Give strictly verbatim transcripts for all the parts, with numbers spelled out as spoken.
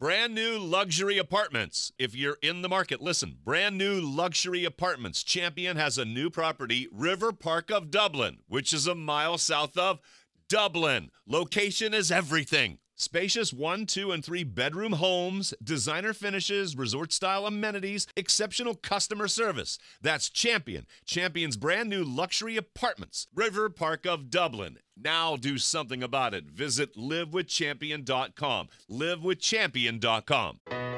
Brand new luxury apartments. If you're in the market, listen. Brand new luxury apartments. Champion has a new property, River Park of Dublin, which is a mile south of Dublin. Location is everything. Spacious one, two, and three bedroom homes, designer finishes, resort-style amenities, exceptional customer service. That's Champion. Champion's brand new luxury apartments. River Park of Dublin. Now do something about it. Visit live with champion dot com. live with champion dot com.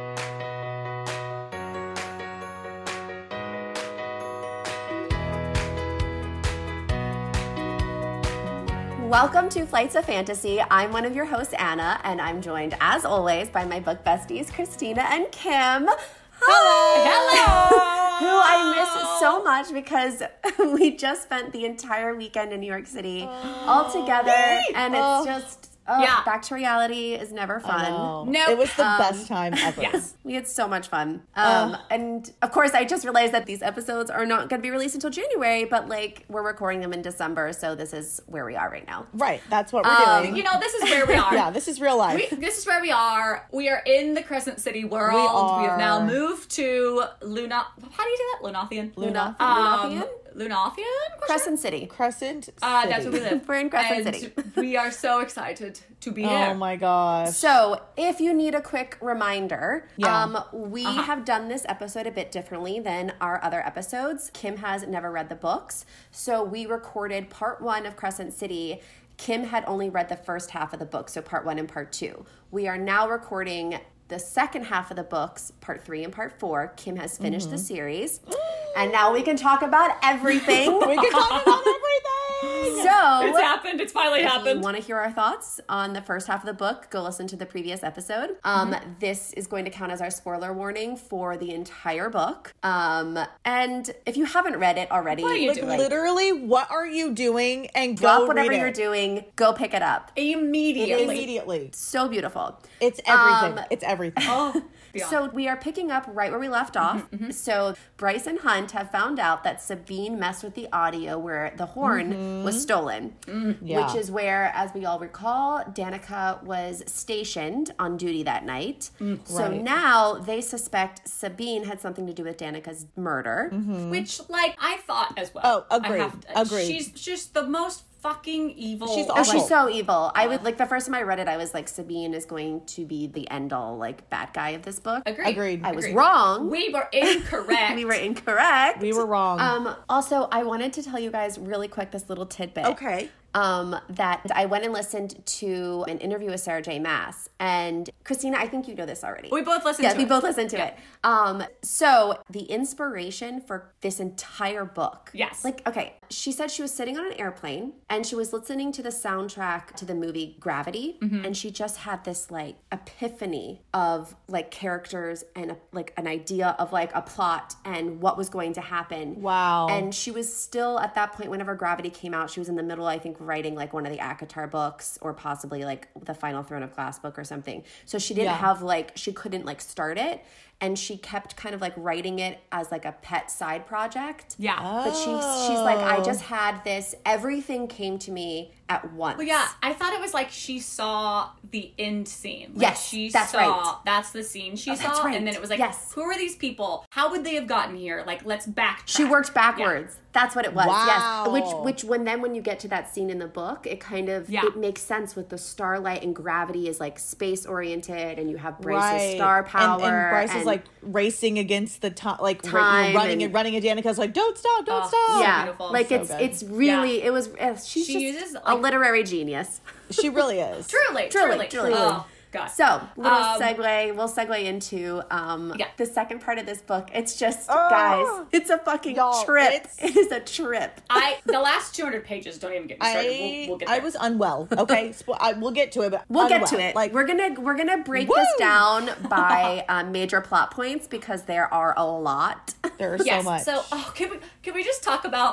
Welcome to Flights of Fantasy. I'm one of your hosts, Anna, and I'm joined, as always, by my book besties, Christina and Kim. Hello! Hello! Who I miss so much because we just spent the entire weekend in New York City oh. all together, and it's oh. just... Oh, yeah. Back to reality is never fun. No, nope. It was the um, best time ever. Yes, we had so much fun. Um, uh, and of course, I just realized that these episodes are not going to be released until January, but like we're recording them in December, so this is where we are right now. Right, that's what we're um, doing. You know, this is where we are. Yeah, this is real life. We, this is where we are. We are in the Crescent City world. We, are. we have now moved to Luna. How do you say that? Lunathian? Luna. Um, Lunathian? Lunathian? Crescent City. Crescent City. Uh, that's where we live. We're in Crescent and City. We are so excited to be oh here. Oh my gosh. So, if you need a quick reminder, yeah. um, we uh-huh. have done this episode a bit differently than our other episodes. Kim has never read the books, so we recorded part one of Crescent City. Kim had only read the first half of the book, so part one and part two. We are now recording the second half of the books, part three and part four. Kim has finished mm-hmm. the series. And now we can talk about everything. We can talk about everything. So it's happened. It's finally if happened. If you want to hear our thoughts on the first half of the book, go listen to the previous episode. Um, mm-hmm. This is going to count as our spoiler warning for the entire book. Um, and if you haven't read it already, what are you like, doing? Literally, what are you doing? And drop go whatever read you're it. doing. Go pick it up immediately. Immediately. So beautiful. It's everything. Um, it's everything. Oh. Yeah. So we are picking up right where we left off. Mm-hmm, mm-hmm. So Bryce and Hunt have found out that Sabine messed with the audio where the horn mm-hmm. was stolen, mm-hmm. yeah. which is where, as we all recall, Danica was stationed on duty that night. Mm, so right. now they suspect Sabine had something to do with Danica's murder. Mm-hmm. Which, like, I thought as well. Oh, agreed. I have to, agreed. She's just the most fucking evil. She's oh, she's so evil. I would like the first time I read it, I was like, Sabine is going to be the end all like bad guy of this book. Agreed. Agreed. I was Agreed. wrong. We were incorrect. we were incorrect. We were wrong. Um. Also, I wanted to tell you guys really quick this little tidbit. Okay. Um, that I went and listened to an interview with Sarah J. Maas. And Christina, I think you know this already. We both listened yeah, to we it. both listened to yeah. it. Um, so the inspiration for this entire book. Yes. Like, okay, she said she was sitting on an airplane and she was listening to the soundtrack to the movie Gravity. Mm-hmm. And she just had this like epiphany of like characters and a, like an idea of like a plot and what was going to happen. Wow. And she was still at that point, whenever Gravity came out, she was in the middle, I think, writing like one of the ACOTAR books or possibly like the Final Throne of Glass book or something. So she didn't yeah. have like, she couldn't like start it. And she kept kind of like writing it as like a pet side project. Yeah. Oh. But she's, she's like, I just had this, everything came to me at once. Well, yeah, I thought it was like she saw the end scene. Like yes, she that's saw, right. That's the scene she oh, saw. Right. And then it was like, yes. who are these people? How would they have gotten here? Like, let's backtrack. She worked backwards. Yeah. That's what it was. Wow. Yes. Which, which when then when you get to that scene in the book, it kind of, yeah. it makes sense with the starlight and Gravity is like space oriented and you have Bryce's right. star power. And, and Bryce and is like racing against the time, like time ra- you know, running and, and running, and Danica's like, don't stop, don't oh, stop. So yeah. beautiful. Like so it's, good. it's really, yeah. it was, uh, she's she just uses, like, a literary genius. She really is. Truly, Truly, truly, truly. Oh, God. So, little Um, segue, we'll segue into um, yeah. the second part of this book. It's just, Oh, guys, it's a fucking y'all, trip. it's- It is a trip. I the last two hundred pages don't even get me started. I, We'll, we'll get there. I was unwell. Okay, Spo- I, we'll get to it. But We'll unwell. get to it. Like we're gonna we're gonna break Woo! this down by um, major plot points because there are a lot. there's yes. so much. So, oh, can we can we just talk about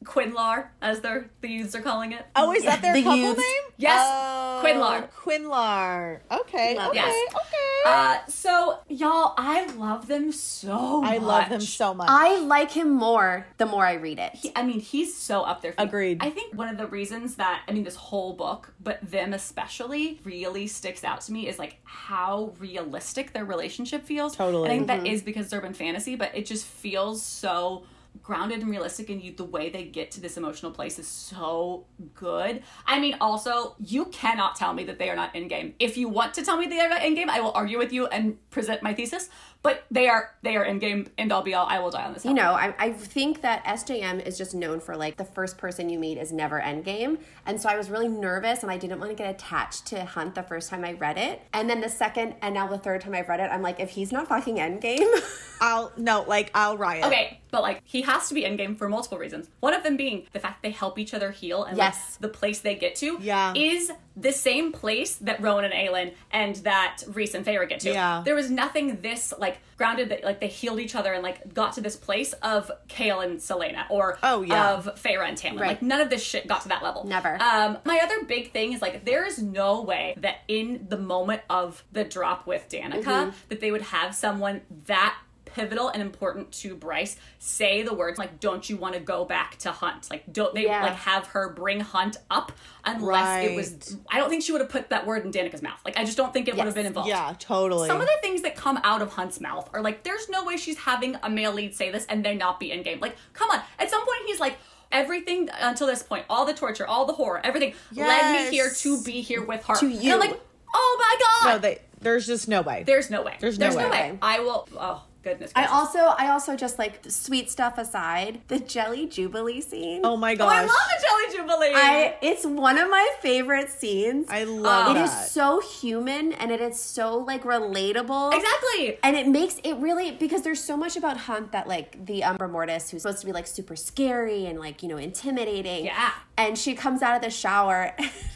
Quinlar, as they're, the youths are calling it. Oh, is that their The couple youths. name? Yes, Oh, Quinlar. Quinlar. Okay, Love okay, Yes. okay. Uh, so, y'all, I love them so much. I love them so much. I like him more the more I read it. He- I mean, he's so up there for me. Agreed. I think one of the reasons that, I mean, this whole book, but them especially, really sticks out to me is like how realistic their relationship feels. Totally. And I think that is because it's urban fantasy, but it just feels so grounded and realistic, and you, the way they get to this emotional place is so good. I mean, also, you cannot tell me that they are not in game. If you want to tell me they are not in game, I will argue with you and present my thesis. But they are they are in game, end all be all. I will die on this hill. You know, I, I think that S J M is just known for like the first person you meet is never endgame. And so I was really nervous and I didn't want to get attached to Hunt the first time I read it. And then the second and now the third time I've read it, I'm like, if he's not fucking endgame. I'll no, like I'll riot. Okay, but like he has to be endgame for multiple reasons. One of them being the fact they help each other heal, and Yes. like, the place they get to Yeah. is the same place that Rowan and Aelin and that Rhys and Feyre get to. Yeah. There was nothing this like grounded that like they healed each other and like got to this place of Kale and Selena or Oh, yeah. of Feyre and Tamlin. Right. Like none of this shit got to that level. Never. Um, my other big thing is like there is no way that in the moment of the drop with Danica Mm-hmm. that they would have someone that pivotal and important to Bryce say the words like, don't you want to go back to Hunt? Like, don't they Yeah. like have her bring Hunt up unless it was, Right. I don't think she would have put that word in Danica's mouth. Like, I just don't think it would Yes. have been involved. Yeah, totally. Some of the things that come out of Hunt's mouth are like, there's no way she's having a male lead say this and they not be in game. Like, come on. At some point he's like, everything until this point, all the torture, all the horror, everything led me Yes. here to be here with her. To And you. I'm like, oh my God. no, they there's just no way. There's no way. There's no no way. way. I will, oh, goodness I gracious. also, I also just like sweet stuff aside, the Jelly Jubilee scene. Oh my Oh, gosh. I love the Jelly Jubilee. I, it's one of my favorite scenes. I love It that. is so human and it is so like relatable. Exactly. And it makes it really, because there's so much about Hunt that like the Umbra Mortis, who's supposed to be like super scary and like, you know, intimidating. Yeah. And she comes out of the shower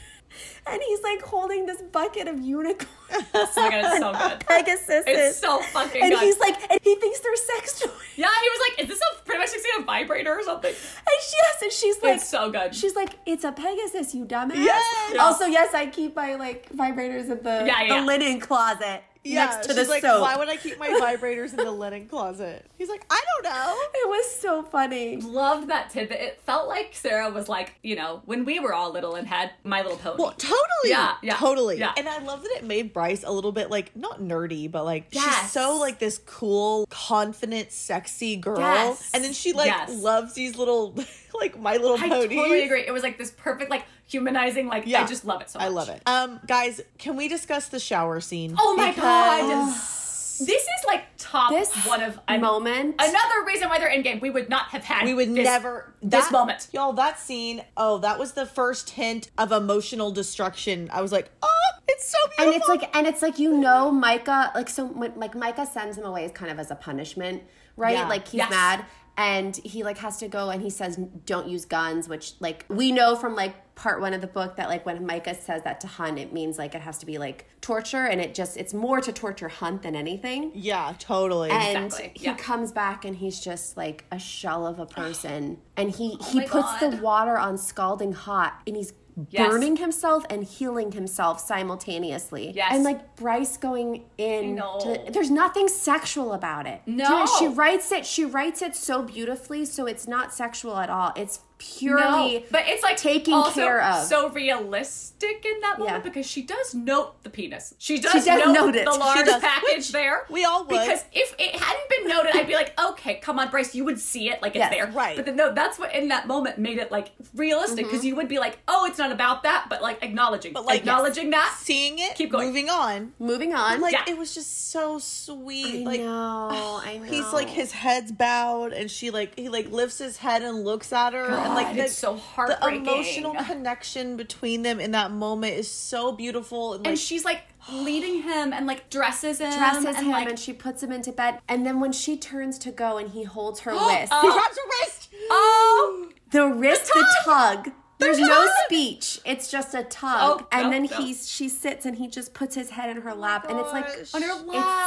and he's like holding this bucket of unicorns. Oh my God, it's so good. Pegasus. It's so fucking And good. he's like, and he thinks they're sex toys. Yeah, he was like, is this a pretty much like a vibrator or something? And she, yes, and she's like, It's so good. She's like, it's a Pegasus, you dumbass. Yes. Also, yes, I keep my like vibrators in the, Yeah, yeah, the yeah. linen closet Yeah, next to she's the like, soap. why would I keep my vibrators in the linen closet? He's like, I don't know. It was so funny. Loved that tidbit. It felt like Sarah was like, you know, when we were all little and had My Little Pony. Well, totally. Yeah, yeah, Totally. yeah. And I love that it made Bryce a little bit like, not nerdy, but like, she's Yes. so like this cool, confident, sexy girl. Yes. And then she like Yes. loves these little, like My Little I Ponies. totally agree. It was like this perfect, like humanizing, like Yeah. I just love it so much. I love it. Um, guys, can we discuss the shower scene? Oh my Because- God. This is like top This one of an- moment. Another reason why they're in game. We would not have had We would this, never this that- moment. Y'all, that scene, oh, that was the first hint of emotional destruction. I was like, oh, it's so beautiful. And it's like, and it's like, you know, Micah, like, so, when- like, Micah sends him away kind of as a punishment, right? Yeah. Like, he's Yes. mad, and he, like, has to go, and he says, don't use guns, which, like, we know from, like, part one of the book that, like, when Micah says that to Hunt, it means, like, it has to be, like, torture, and it just, it's more to torture Hunt than anything. yeah, totally. And Exactly, he yeah. comes back and he's just like a shell of a person. And he, he Oh my puts the God. water on scalding hot and he's Yes. burning himself and healing himself simultaneously. Yes. And like Bryce going in know. to, there's nothing sexual about it. No. Dude, she writes it she writes it so beautifully, so it's not sexual at all. It's purely No, but it's like taking also care of. so realistic in that moment Yeah. because she does note the penis. She does, She does note note it. the She large does. package Which there. we all would. Because if it hadn't been noted, I'd be like, okay, come on, Bryce, you would see it like it's Yes, there. right. But then no, that's what in that moment made it like realistic because Mm-hmm. you would be like, oh, it's not about that, but like acknowledging, But, like, acknowledging that. Seeing it, Keep going. moving on. moving on. Like, Yeah. it was just so sweet. I like, know, I know. he's like, his head's bowed, and she like, he like lifts his head and looks at her, and like, God, the, it's so the heartbreaking. emotional connection between them in that moment is so beautiful. And, like, And she's like leading him and like dresses him. dresses and, him like, and she puts him into bed. And then when she turns to go and he holds her wrist, he grabs her wrist. oh, the wrist, the tug. There's no tug! speech. It's just a tug. Oh, and no, then no. he's she sits and he just puts his head in her lap, and it's like Gosh. on her lap.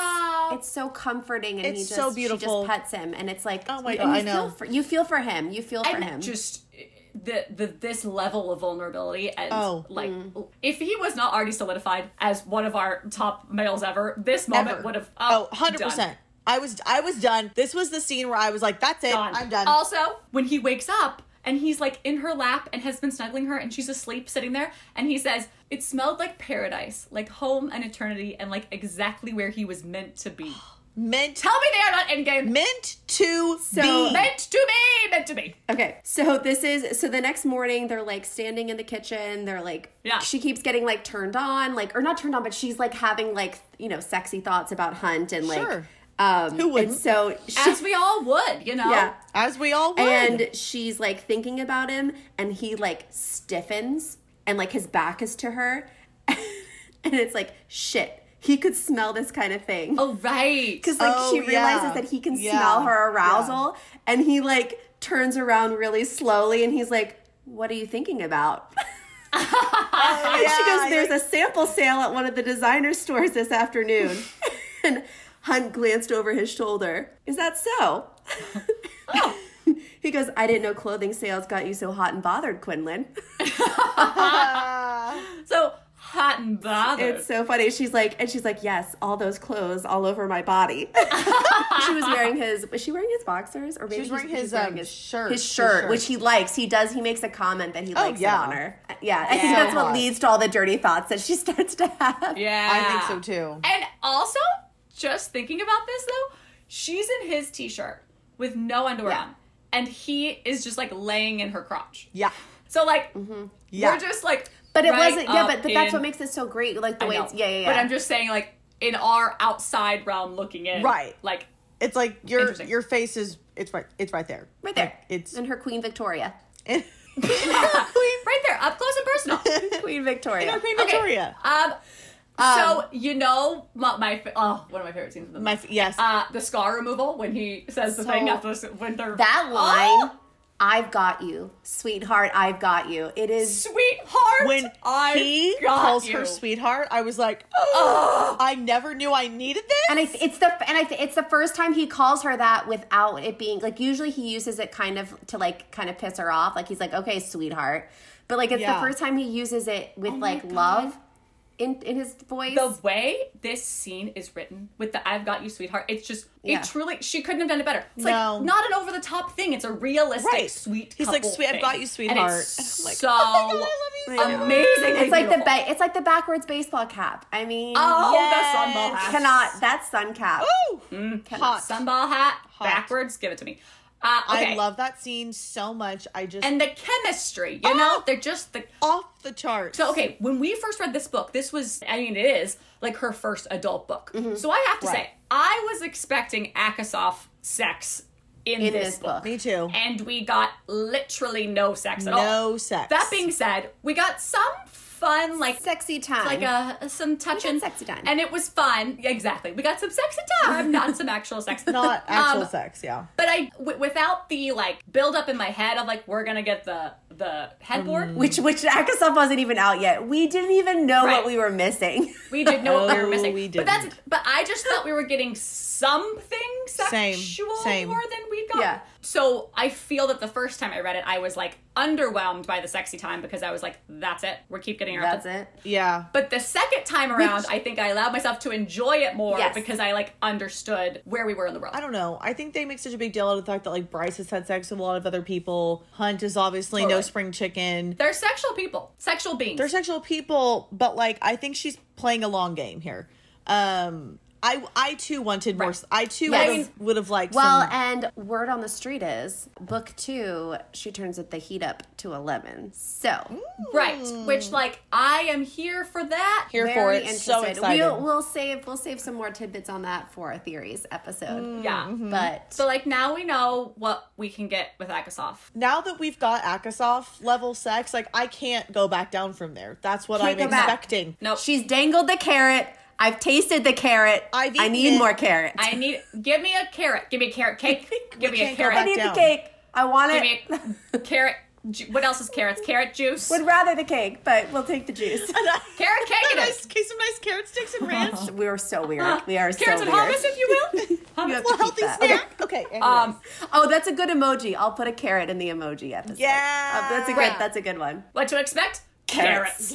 It's so comforting, and It's he just so beautiful. She just pets him, and it's like, Oh my and God, you I feel know. For, you feel for him. You feel for and him. just the, the this level of vulnerability and Oh. like if he was not already solidified as one of our top males ever, this moment Ever. would have Oh, oh, one hundred percent. I was I was done. This was the scene where I was like, that's it. done. I'm done. Also, when he wakes up and he's like in her lap and has been snuggling her and she's asleep sitting there and he says, it smelled like paradise, like home and eternity and like exactly where he was meant to be. meant Tell me they are not in game. meant to So- be. Meant to be, meant to be. Okay, so this is so the next morning they're like standing in the kitchen. They're like, Yeah. she keeps getting like turned on, like or not turned on, but she's like having like you know sexy thoughts about Hunt and like, Sure. um, Who wouldn't? And so she, As we all would, you know? yeah, As we all would. and she's like thinking about him, and he like stiffens, and like his back is to her, and it's like shit. He could smell this kind of thing. Oh, right. Because like Oh, she realizes yeah. that he can Yeah. smell her arousal, and he like turns around really slowly, and he's like, "What are you thinking about?" Oh, And she yeah, goes, "There's a sample sale at one of the designer stores this afternoon." And Hunt glanced over his shoulder. "Is that so?" He goes, "I didn't know clothing sales got you so hot and bothered, Quinlan." So hot and bothered. It's so funny. She's like, and she's like, "Yes, all those clothes all over my body." She was wearing his. Was she wearing his boxers, or maybe was wearing he's- his, he's wearing um, his shirt. His His shirt, shirt. which he likes. He does. He makes a comment that he likes yeah. it on her. Yeah, I think Yeah. that's what Hot. leads to all the dirty thoughts that she starts to have. Yeah. I think so too. And also, just thinking about this though, she's in his t-shirt with no underwear Yeah. on, and he is just like laying in her crotch. Yeah. So like, Yeah. we're just like, But it right wasn't. Yeah, up but but that's in- what makes it so great. Like the I way know. it's. Yeah, yeah, yeah. But I'm just saying, like, in our outside realm looking in, Right. Like, It's like your Interesting. your face is it's right it's right there. right there. Like, it's in her Queen Victoria. in, right there, up close and personal. Queen Victoria. Queen Okay. Victoria. Um, so you know my, my fa- oh one of my favorite scenes in the My movie. f- yes. Uh, the scar removal when he says the So- thing after the- when they're That line, Oh, "I've got you, sweetheart. I've got you." It is. sweetheart. when I he got calls you. her sweetheart, I was like, oh, I never knew I needed this. And I th- it's the and I th- it's the first time he calls her that without it being like usually he uses it kind of to like kind of piss her off, like he's like, "Okay, sweetheart," but like it's Yeah. the first time he uses it with Oh my like God. love in in his voice. The way this scene is written with the "I've got you, sweetheart," it's just Yeah. it truly. She couldn't have done it better. It's No. like not an over the top thing. It's a realistic, Right. sweet. He's like, couple "Sweet, I've thing." got you, And sweetheart." it's And I'm like, so "Oh my God, I love you so much." amazing. It's like the ba- it's like the backwards baseball cap. I mean, oh Yes. the sunball hat. cannot that sun cap. Ooh, hot. Sunball hat Hot. backwards. Give it to me. Uh, okay. I love that scene so much. I just and the chemistry. You know, Oh. they're just the. off the charts. So okay, when we first read this book, this was I mean it is like her first adult book. So I have to Right. say, I was expecting Akasov sex in, In this, this book. book. Me too. And we got literally no sex at all. No sex. That being said, we got some fun like Sexy time. like a some touching sexy time. and it was fun. Exactly, we got some sexy time, not some actual sex. Not actual Um, sex, yeah. But I, w- without the like build up in my head of like we're gonna get the the headboard. which which Akasov wasn't even out yet. We didn't even know Right. what we were missing. We didn't know what we were Oh, missing. we But that's didn't. but I just thought we were getting something Same, sexual same. more than we'd got. Yeah. So I feel that the first time I read it, I was like underwhelmed by the sexy time because I was like, that's it. We keep getting our That's it. Yeah. But the second time around, I think I allowed myself to enjoy it more Yes. because I like understood where we were in the world. I don't know. I think they make such a big deal out of the fact that like Bryce has had sex with a lot of other people. Hunt is obviously no Totally. spring chicken. They're sexual people, sexual beings. They're sexual people, but like I think she's playing a long game here. Um I I too wanted more. Right. I too Yes. would have would have liked Well, some, and word on the street is book two, she turns it the heat up to eleven. So right. Which like I am here for that. here for very it. interested. So excited. We'll, we'll save we'll save some more tidbits on that for a theories episode. Yeah. Mm-hmm. But So like now we know what we can get with Akasov. now that we've got Akasov level sex, like I can't go back down from there. That's what Can't I'm go back. expecting. No, she's dangled the carrot. I've tasted the carrot. I've I eaten need it. more carrot. I need give me a carrot. Give me a carrot cake. Give me a can't go carrot. I need down. the cake. I want Give it. me a carrot Ju- what else is carrots? Carrot juice. Would rather the cake, but we'll take the juice. Carrot cake a it nice, is. okay, some nice carrot sticks and ranch. We were so weird. We are so Carrots and weird. hummus, if you will. You Hummus. have A to healthy keep that. snack. Okay. anyways. Um, Oh, that's a good emoji. I'll put a carrot in the emoji episode. Yeah. Uh, that's a good. That's a good one. what to expect? Carrots.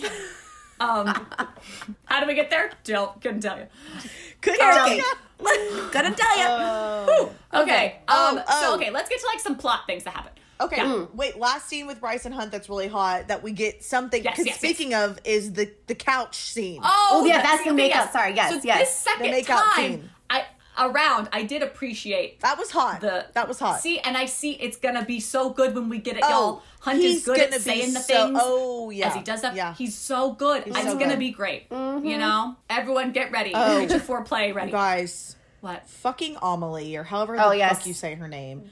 um, how do we get there? Don't couldn't tell you. Good Carrot idea. cake. Gonna tell you. Oh. Okay. Um. Oh, So oh. okay, let's get to like some plot things that happen. Okay, Yeah. wait. Last scene with Bryce and Hunt that's really hot. That we get something. Yes, 'cause yes, speaking of, is the the couch scene. Oh, yeah, that's the okay, makeup. yes. Sorry, yes, So yes. this second The makeout time, scene. I around, I did appreciate That was hot. the that was hot. See, and I see it's gonna be so good when we get it, Oh, y'all. Hunt he's is good gonna at be saying the so- things. oh, yeah. As he does stuff, Yeah. he's so good. it's so gonna good. be great. You know, everyone get ready. Oh. Get your foreplay ready. Guys, What? fucking Amelie or however Oh, the yes. fuck you say her name.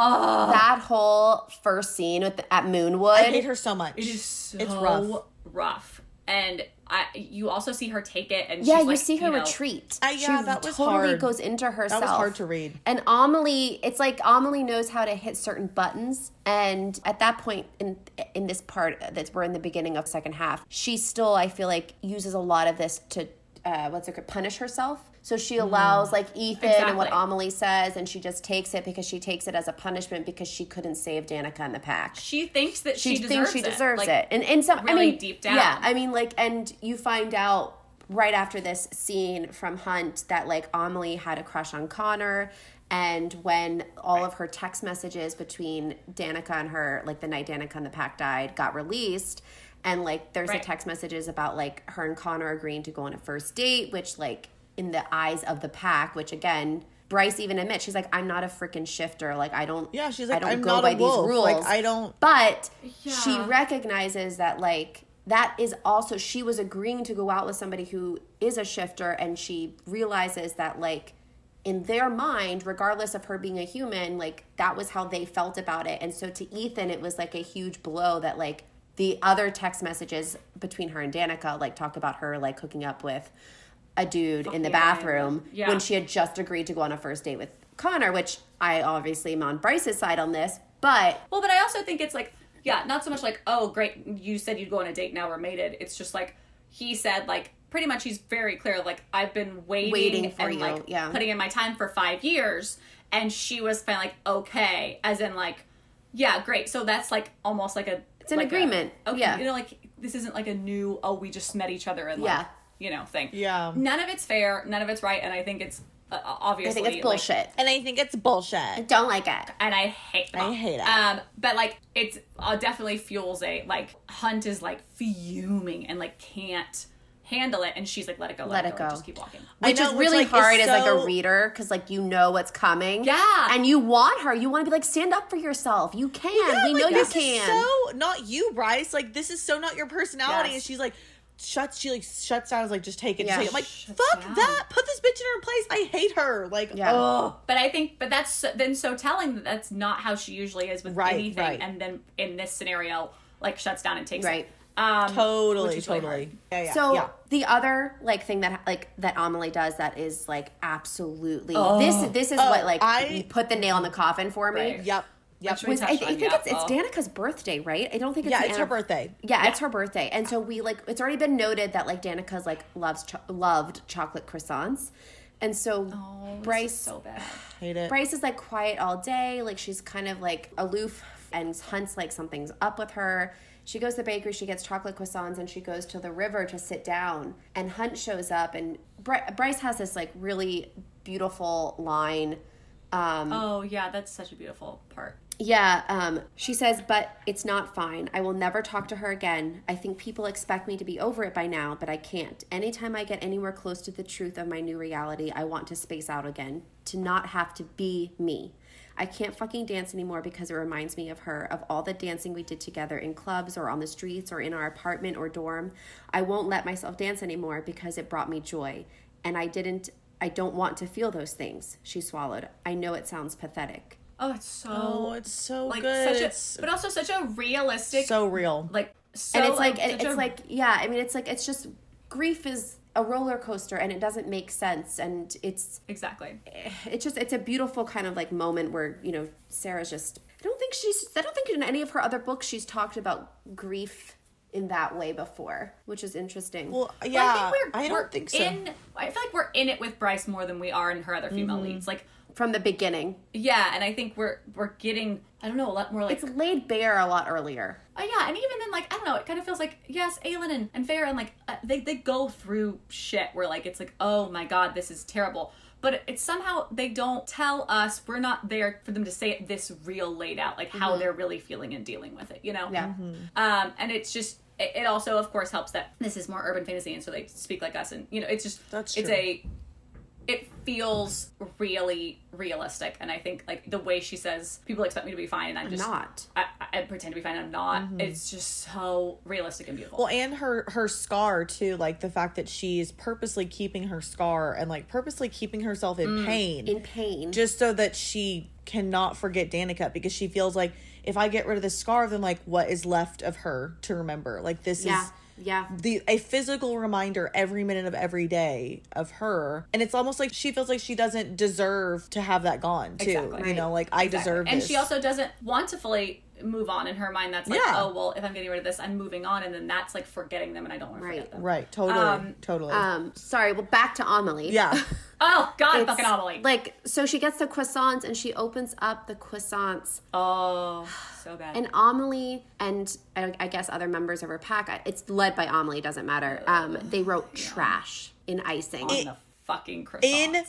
That whole first scene with the, at Moonwood. I hate her so much. It is so It's rough. rough. And I, you also see her take it, and Yeah, she's you like, see her you know, retreat. Uh, yeah, she that was totally hard. goes into herself. That was hard to read. And Amelie, it's like Amelie knows how to hit certain buttons. And at that point in in this part that we're in the beginning of the second half, she still, I feel like, uses a lot of this to uh, what's it called, punish herself. So she allows like Ethan and what Exactly. Amelie says, and she just takes it because she takes it as a punishment because she couldn't save Danica in the pack. She thinks that She, she, thinks deserves she it. deserves Like, it, and and some I really mean, deep down. yeah. I mean, like, and you find out right after this scene from Hunt that like Amelie had a crush on Connor, and when all of her text messages between Danica and her, like the night Danica and the pack died, got released. And like, there's Right. a text messages about like her and Connor agreeing to go on a first date, which like in the eyes of the pack, which again, Bryce even admits, she's like, I'm not a freaking shifter. Like, I don't, Yeah, she's I like, don't I'm go not by a wolf. these rules. Like, I don't. But she Yeah. recognizes that like that is also, she was agreeing to go out with somebody who is a shifter, and she realizes that like in their mind, regardless of her being a human, like that was how they felt about it. And so to Ethan, it was like a huge blow that like the other text messages between her and Danica like talk about her like hooking up with a dude in the Fucking bathroom yeah. when she had just agreed to go on a first date with Connor, which I obviously am on Bryce's side on this, but Well, but I also think it's like, yeah, not so much like, oh, great, you said you'd go on a date, now we're mated. It's just like, he said, like, pretty much he's very clear, like, I've been waiting, Waiting for and, you, like, yeah. putting in my time for five years. And she was kind of like, okay, as in, like, yeah, great. So that's, like, almost like a... It's an like agreement, A, okay, yeah. You know, like, this isn't, like, a new, oh, we just met each other and, like, Yeah. you know, thing. Yeah. None of it's fair. None of it's right. And I think it's, uh, obviously... I think it's like, bullshit. And I think it's bullshit. I don't like it. and I hate them. I hate it. Um, but like it's uh, definitely fuels a like Hunt is like fuming and like can't handle it, and she's like, let it go, let, Let it and go. just keep walking. I Which know, is which, really like, is hard as like so- a reader because like you know what's coming. Yeah. And you want her. You want to be like, stand up for yourself. You can. Yeah, we like, know you this can. Is so not you, Bryce. Like this is so not your personality. Yes. And she's like, shuts. She like shuts down. Is like, just take it. Just Yeah. take it. I'm like, Shuts fuck down. that. Put this bitch in her place. I hate her. Like, Yeah. ugh. But I think, but that's so- then so telling that that's not how she usually is with Right, anything, right. and then in this scenario, like shuts down and takes Right. it. Um, Totally, which is really totally. hard. Yeah, yeah. So yeah. the other like thing that like that Amelie does that is like absolutely this this is Oh, what like I- you put the nail in the coffin for me. Right. Yep. Yep. Which we Was, I, I touched on, think yeah. it's it's Oh. Danica's birthday, right? I don't think it's Yeah, the it's her anni- birthday. Yeah, it's her birthday, and so we like it's already been noted that like Danica's like loves cho- loved chocolate croissants, and so Oh, this Bryce is so bad. Hate it. Bryce is like quiet all day, like she's kind of like aloof, and Hunt's like something's up with her. She goes to the bakery, she gets chocolate croissants, and she goes to the river to sit down. And Hunt shows up, and Bry- Bryce has this like really beautiful line. Um, Oh yeah, that's such a beautiful part. yeah, um, she says, but it's not fine. I will never talk to her again. I think people expect me to be over it by now, but I can't. Anytime I get anywhere close to the truth of my new reality, I want to space out again, to not have to be me. I can't fucking dance anymore because it reminds me of her, of all the dancing we did together in clubs or on the streets or in our apartment or dorm. I won't let myself dance anymore because it brought me joy. And I didn't, I don't want to feel those things. She swallowed. I know it sounds pathetic. Oh, it's so Oh, it's so like good. such a, It's but also such a realistic, so real. like so And it's like, such it's a- like, yeah, I mean, it's like, it's just, grief is a roller coaster and it doesn't make sense. And it's, exactly. it's just, it's a beautiful kind of like moment where, you know, Sarah's just I don't think she's, I don't think in any of her other books she's talked about grief in that way before, which is interesting. Well, Well, yeah, I, think we're, I don't we're think so. In, I feel like we're in it with Bryce more than we are in her other female mm-hmm. leads. Like from the beginning. Yeah, and I think we're we're getting, I don't know, a lot more like... It's laid bare a lot earlier. Oh, yeah, and even then, like, I don't know, it kind of feels like, yes, Aelin and, and Feyre, and, like, uh, they, they go through shit where, like, it's like, oh, my God, this is terrible. But it's somehow, they don't tell us, we're not there for them to say it this real laid out, like, how mm-hmm. they're really feeling and dealing with it, you know? Yeah. Mm-hmm. Um, and it's just... It also, of course, helps that this is more urban fantasy, and so they speak like us, and you know, it's just That's it's true. a it feels really realistic, and I think like the way she says, people expect me to be fine, and I'm, I'm just not. I, I pretend to be fine, and I'm not. Mm-hmm. It's just so realistic and beautiful. Well, and her her scar too, like the fact that she's purposely keeping her scar and like purposely keeping herself in mm. pain, in pain, just so that she cannot forget Danica, because she feels like, if I get rid of this scar, then like what is left of her to remember? Like this yeah. is yeah the a physical reminder every minute of every day of her, and it's almost like she feels like she doesn't deserve to have that gone too. Exactly. You know, like I exactly. deserve and this. she also doesn't want to fully move on. In her mind, that's like, yeah. oh well, if I'm getting rid of this, I'm moving on, and then that's like forgetting them, and I don't want to right. forget them. Right, totally, um, totally. Um, sorry. Well, back to Amelie. Yeah. Oh God, it's, fucking Amelie. Like, so she gets the croissants and she opens up the croissants. Oh, so bad. And Amelie and I, I guess other members of her pack, it's led by Amelie, doesn't matter. Um, they wrote yeah. trash in icing. On it, the fucking croissants. In,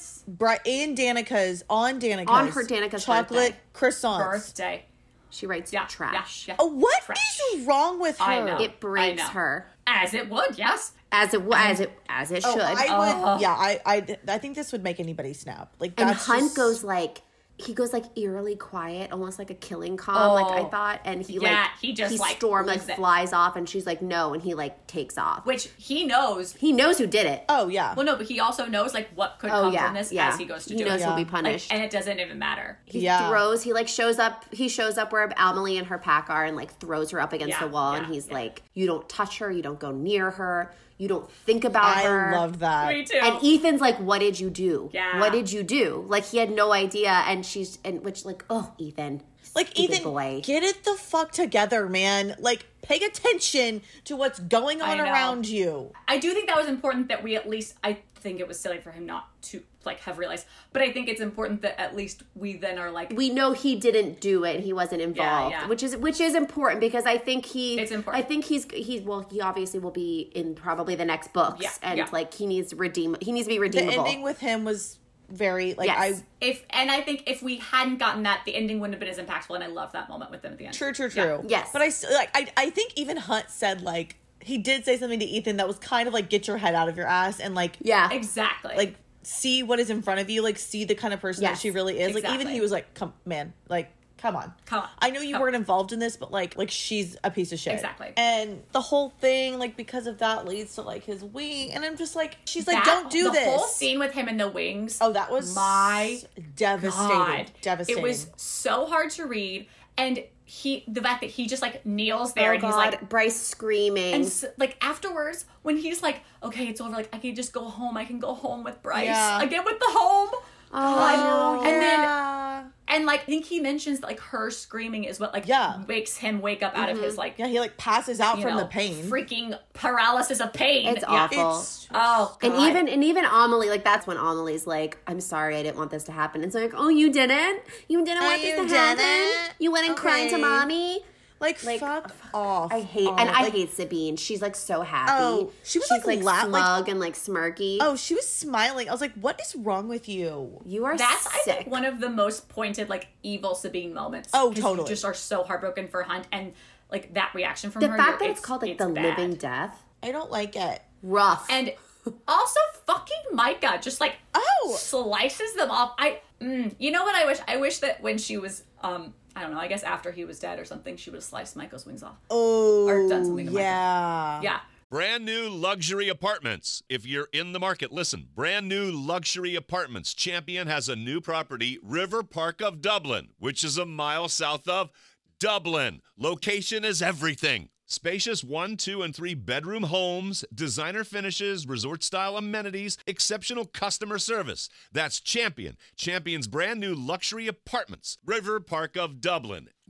in Danica's, on Danica's. On her Danica's chocolate birthday. croissants. Birthday. She writes yeah, trash. Yeah, yeah. Oh, what trash. is wrong with her? I know. It breaks her. As it would, yes. As it as it as it oh, should. I would. Oh. Yeah, I, I, I think this would make anybody snap. Like, and that's Hunt just... goes like. He goes like eerily quiet, almost like a killing calm, oh. like I thought. And he yeah, like he just he like storm like it. flies off, and she's like no, and he like takes off. Which he knows. He knows who did it. Oh yeah. Well, no, but he also knows like what could oh, come yeah, from this yeah. as he goes to he do knows it. he'll Yeah. be punished, like, and it doesn't even matter. He yeah. throws. He like shows up. He shows up where Amelie and her pack are, and like throws her up against yeah, the wall. yeah, and he's yeah. like, "You don't touch her. You don't go near her. You don't think about I her." I loved that. Me too. And Ethan's like, "What did you do? Yeah. What did you do?" Like he had no idea, and she's and which like, oh, Ethan, Like, stupid Ethan, boy. get it the fuck together, man. Like, pay attention to what's going on I know. around you. I do think that was important that we at least, I think it was silly for him not to, like, have realized, but I think it's important that at least we then are like... We know he didn't do it. He wasn't involved, Yeah, yeah. which is which is important because I think he... It's important. I think he's, he's well, he obviously will be in probably the next books. Yeah, and, yeah. like, he needs to redeem... He needs to be The redeemable. ending with him was very, like, Yes. I... If And I think if we hadn't gotten that, the ending wouldn't have been as impactful, and I love that moment with them at the end. True, true, true. Yeah. Yes. But I, still- like, I, I think even Hunt said, like, he did say something to Ethan that was kind of like, get your head out of your ass and, like... Yeah. Exactly. Like, see what is in front of you. Like, see the kind of person Yes. that she really is. Like, even Exactly. he was like, come, man, like... Come on. Come on. I know you Come weren't involved in this, but like like she's a piece of shit. Exactly. And the whole thing, like because of that, leads to like his wing. And I'm just like, she's like, That- don't do the this. The whole scene with him in the wings. Oh, that was my devastating. God. Devastating. It was so hard to read, and he, the fact that he just like kneels there Oh, and God. he's like, Bryce screaming. and s like afterwards when he's like, okay, it's over. Like I can just go home. I can go home with Bryce. Yeah. Again with the home. oh, God. Oh, And then- yeah. And like I think he mentions that like her screaming is what like Yeah. makes him wake up out of his like yeah, he like passes out you from know, the pain. freaking paralysis of pain. It's Yeah. awful. It's Oh, God. And even and even Amelie, like that's when Amelie's like, "I'm sorry, I didn't want this to happen." And so like, "Oh, you didn't? You didn't Oh, want this you to happen? didn't? You went and cried to Okay. mommy." like, like, fuck off. I hate on and it. I Like, hate Sabine. She's like so happy. Oh, she was, She's like, like, la- like- smug and like smirky. Oh, she was smiling. I was like, what is wrong with you? you are That's I sick. think one of the most pointed like evil Sabine moments. Oh, 'Cause you totally. just are so heartbroken for Hunt and like that reaction from the her. fact you're- that it's, called like it's the bad. living death. I don't like it. Rough. And also fucking Micah just like Oh. slices them off. I mm, you know what I wish? I wish that when she was um I don't know, I guess after he was dead or something, she would have sliced Micah's wings off. Oh, Or done something to Micah. yeah. Yeah. Brand new luxury apartments. If you're in the market, listen. Brand new luxury apartments. Champion has a new property, River Park of Dublin, which is a mile south of Dublin. Location is everything. Spacious one, two, and three bedroom homes, designer finishes, resort-style amenities, exceptional customer service. That's Champion. Champion's brand new luxury apartments, River Park of Dublin.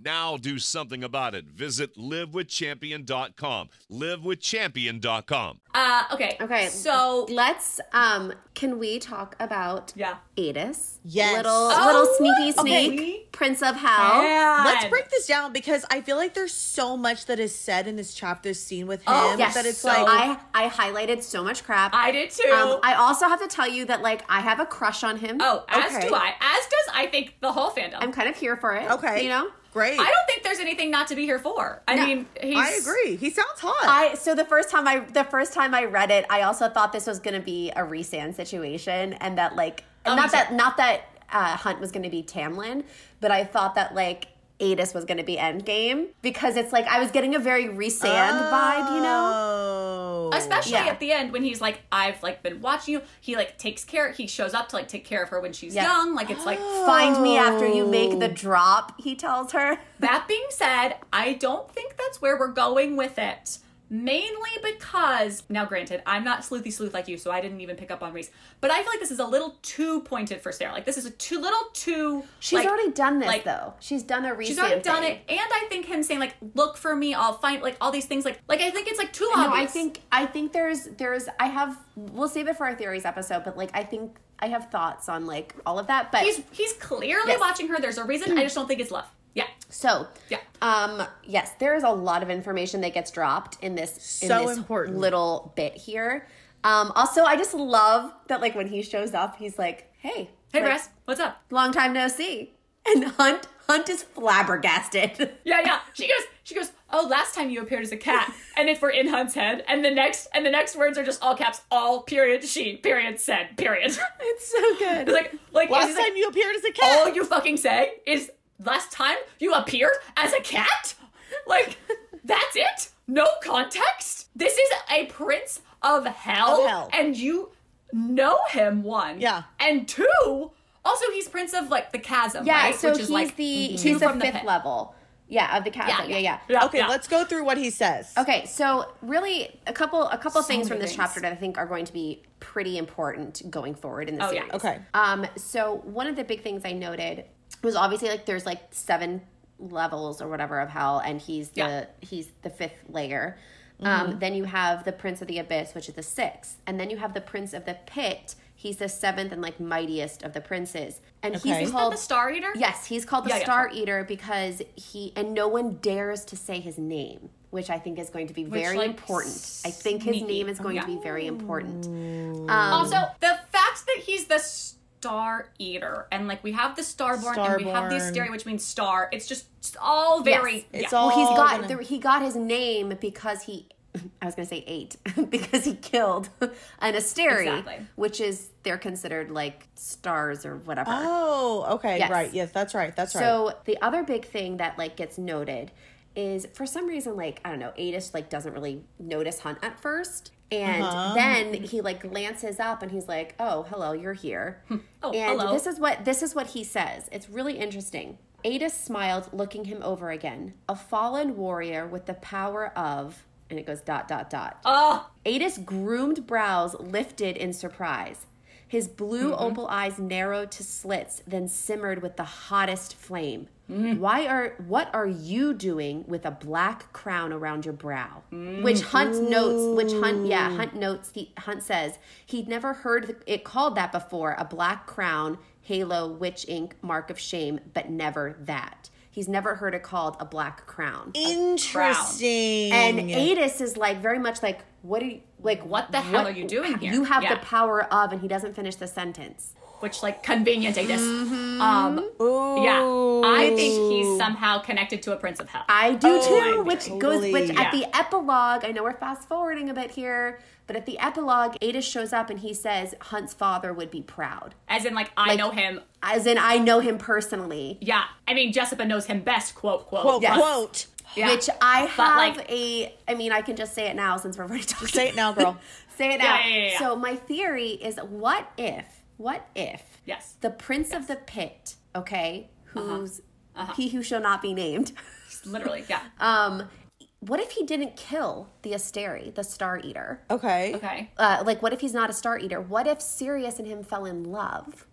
Now do something about it. Visit live with champion dot com. live with champion dot com. Uh, okay. Okay. So let's um can we talk about yeah. Adis? Yes. Little Oh, little sneaky okay. sneak. Prince of Hell. Man. Let's break this down because I feel like there's so much that is said in this chapter scene with him Oh, Yes. that it's so- like I I highlighted so much crap. I did too. Um, I also have to tell you that like I have a crush on him. oh, as okay. do I. As does I think the whole fandom. I'm kind of here for it. okay, You know? great. I don't think there's anything not to be here for. I No. mean, he's I agree. He sounds hot. I so the first time I the first time I read it, I also thought this was going to be a Rhysand situation, and that like Oh, me not too. that not that uh, Hunt was going to be Tamlin, but I thought that like Adis was going to be Endgame because it's like I was getting a very Rhysand vibe, you know. Oh. Especially Yeah. at the end when he's like, I've like been watching you. He like takes care. He shows up to like take care of her when she's Yeah. young. Like it's like. Find me after you make the drop, he tells her. That being said, I don't think that's where we're going with it. Mainly because, now granted, I'm not sleuthy sleuth like you, so I didn't even pick up on Rhys. But I feel like this is a little too pointed for Sarah. Like this is a too little too. She's like, already done this like, though. She's done a Rhysand She's already done thing. it, and I think him saying like, "Look for me, I'll find," like all these things. Like, like I think it's like too No, obvious. I think I think there's there's I have we'll save it for our theories episode, but like I think I have thoughts on like all of that. But he's he's clearly Yes. watching her. There's a reason. I just don't think it's love. Yeah. So, Yeah. um, yes, there is a lot of information that gets dropped in this in So this important. little bit here. Um, also, I just love that like when he shows up, he's like, "Hey, Hey, like, Brass, what's up? long time no see," and Hunt Hunt is flabbergasted. Yeah, yeah. She goes, she goes, oh, last time you appeared as a cat. And if we're in Hunt's head, and the next and the next words are just all caps, all period, she, period, said, period. It's so good. It's like, like Last he's time like, you appeared as a cat. all you fucking say is last time you appeared as a cat? Like, that's it? No context? This is a prince of hell, Of hell. and you know him, one. Yeah. And two, also he's prince of like the chasm, Yeah, right? so Which he's is like the two he's the from the fifth pit. level. Yeah, of the chasm. Yeah, yeah. yeah. Okay, yeah. let's go through what he says. Okay, so really a couple a couple So things many from this things. chapter that I think are going to be pretty important going forward in the Oh, yeah. series. Okay. Um, so one of the big things I noted was obviously like there's like seven levels or whatever of hell, and he's the Yeah. he's the fifth layer. Um, then you have the Prince of the Abyss, which is the sixth, and then you have the Prince of the Pit. He's the seventh and like mightiest of the princes, and Okay. he's Isn't Isn't that called the Star Eater? Yes, he's called the Yeah, yeah, Star sure. Eater because he and no one dares to say his name, which I think is going to be very like, important. I think his sneaky. name is going Yeah. to be very important. Um, Also, the fact that he's the Star Eater, and like we have the Starborn, and we have the Starborn. Asteria, which means star. It's just, just all very. Yes. It's yeah. all- well, he's got gonna- the, he got his name because he. I was going to say ate because he killed an Asteri, Exactly. which is they're considered like stars or whatever. Oh, okay, Yes. right. Yes, that's right. That's right. So the other big thing that like gets noted is for some reason like I don't know, Adis like doesn't really notice Hunt at first. And Uh-huh. then he like glances up and he's like, "Oh, hello, you're here." Oh, and hello. this is what this is what he says. It's really interesting. Adis smiled, looking him over again. A fallen warrior with the power of, and it goes dot dot dot. Oh, Adis' groomed brows lifted in surprise. His blue Mm-hmm. opal eyes narrowed to slits, then simmered with the hottest flame. Mm. Why are what are you doing with a black crown around your brow? Which Hunt notes, which Hunt yeah, Hunt notes he Hunt says he'd never heard it called that before, a black crown, halo, witch ink, mark of shame, but never that. He's never heard it called a black crown. Interesting. And Adis is like very much like, what are you like? What the hell are you doing here? You have Yeah. the power of, and he doesn't finish the sentence. which like convenient Adis. Mm-hmm. Um, Ooh. yeah, I think he's somehow connected to a Prince of Hell. I do Oh, too, I which totally- goes which Yeah. at the epilogue. I know we're fast forwarding a bit here, but at the epilogue, Adis shows up and he says Hunt's father would be proud, As in, like I Like- know him. as in I know him personally. Yeah, I mean Jessica knows him best. Quote quote. Quote, Yes. quote. Yeah. Which I But, have like- a. I mean, I can just say it now since we're already talking. Say it now, girl. Say it now. Yeah, yeah, yeah, yeah. So my theory is, what if? What if? Yes. The Prince of the Pit, okay, who's Uh-huh. he who shall not be named. Literally, yeah. Um, what if he didn't kill the Asteri, the Star Eater? Okay. Okay. Uh, like, what if he's not a Star Eater? What if Sirius and him fell in love?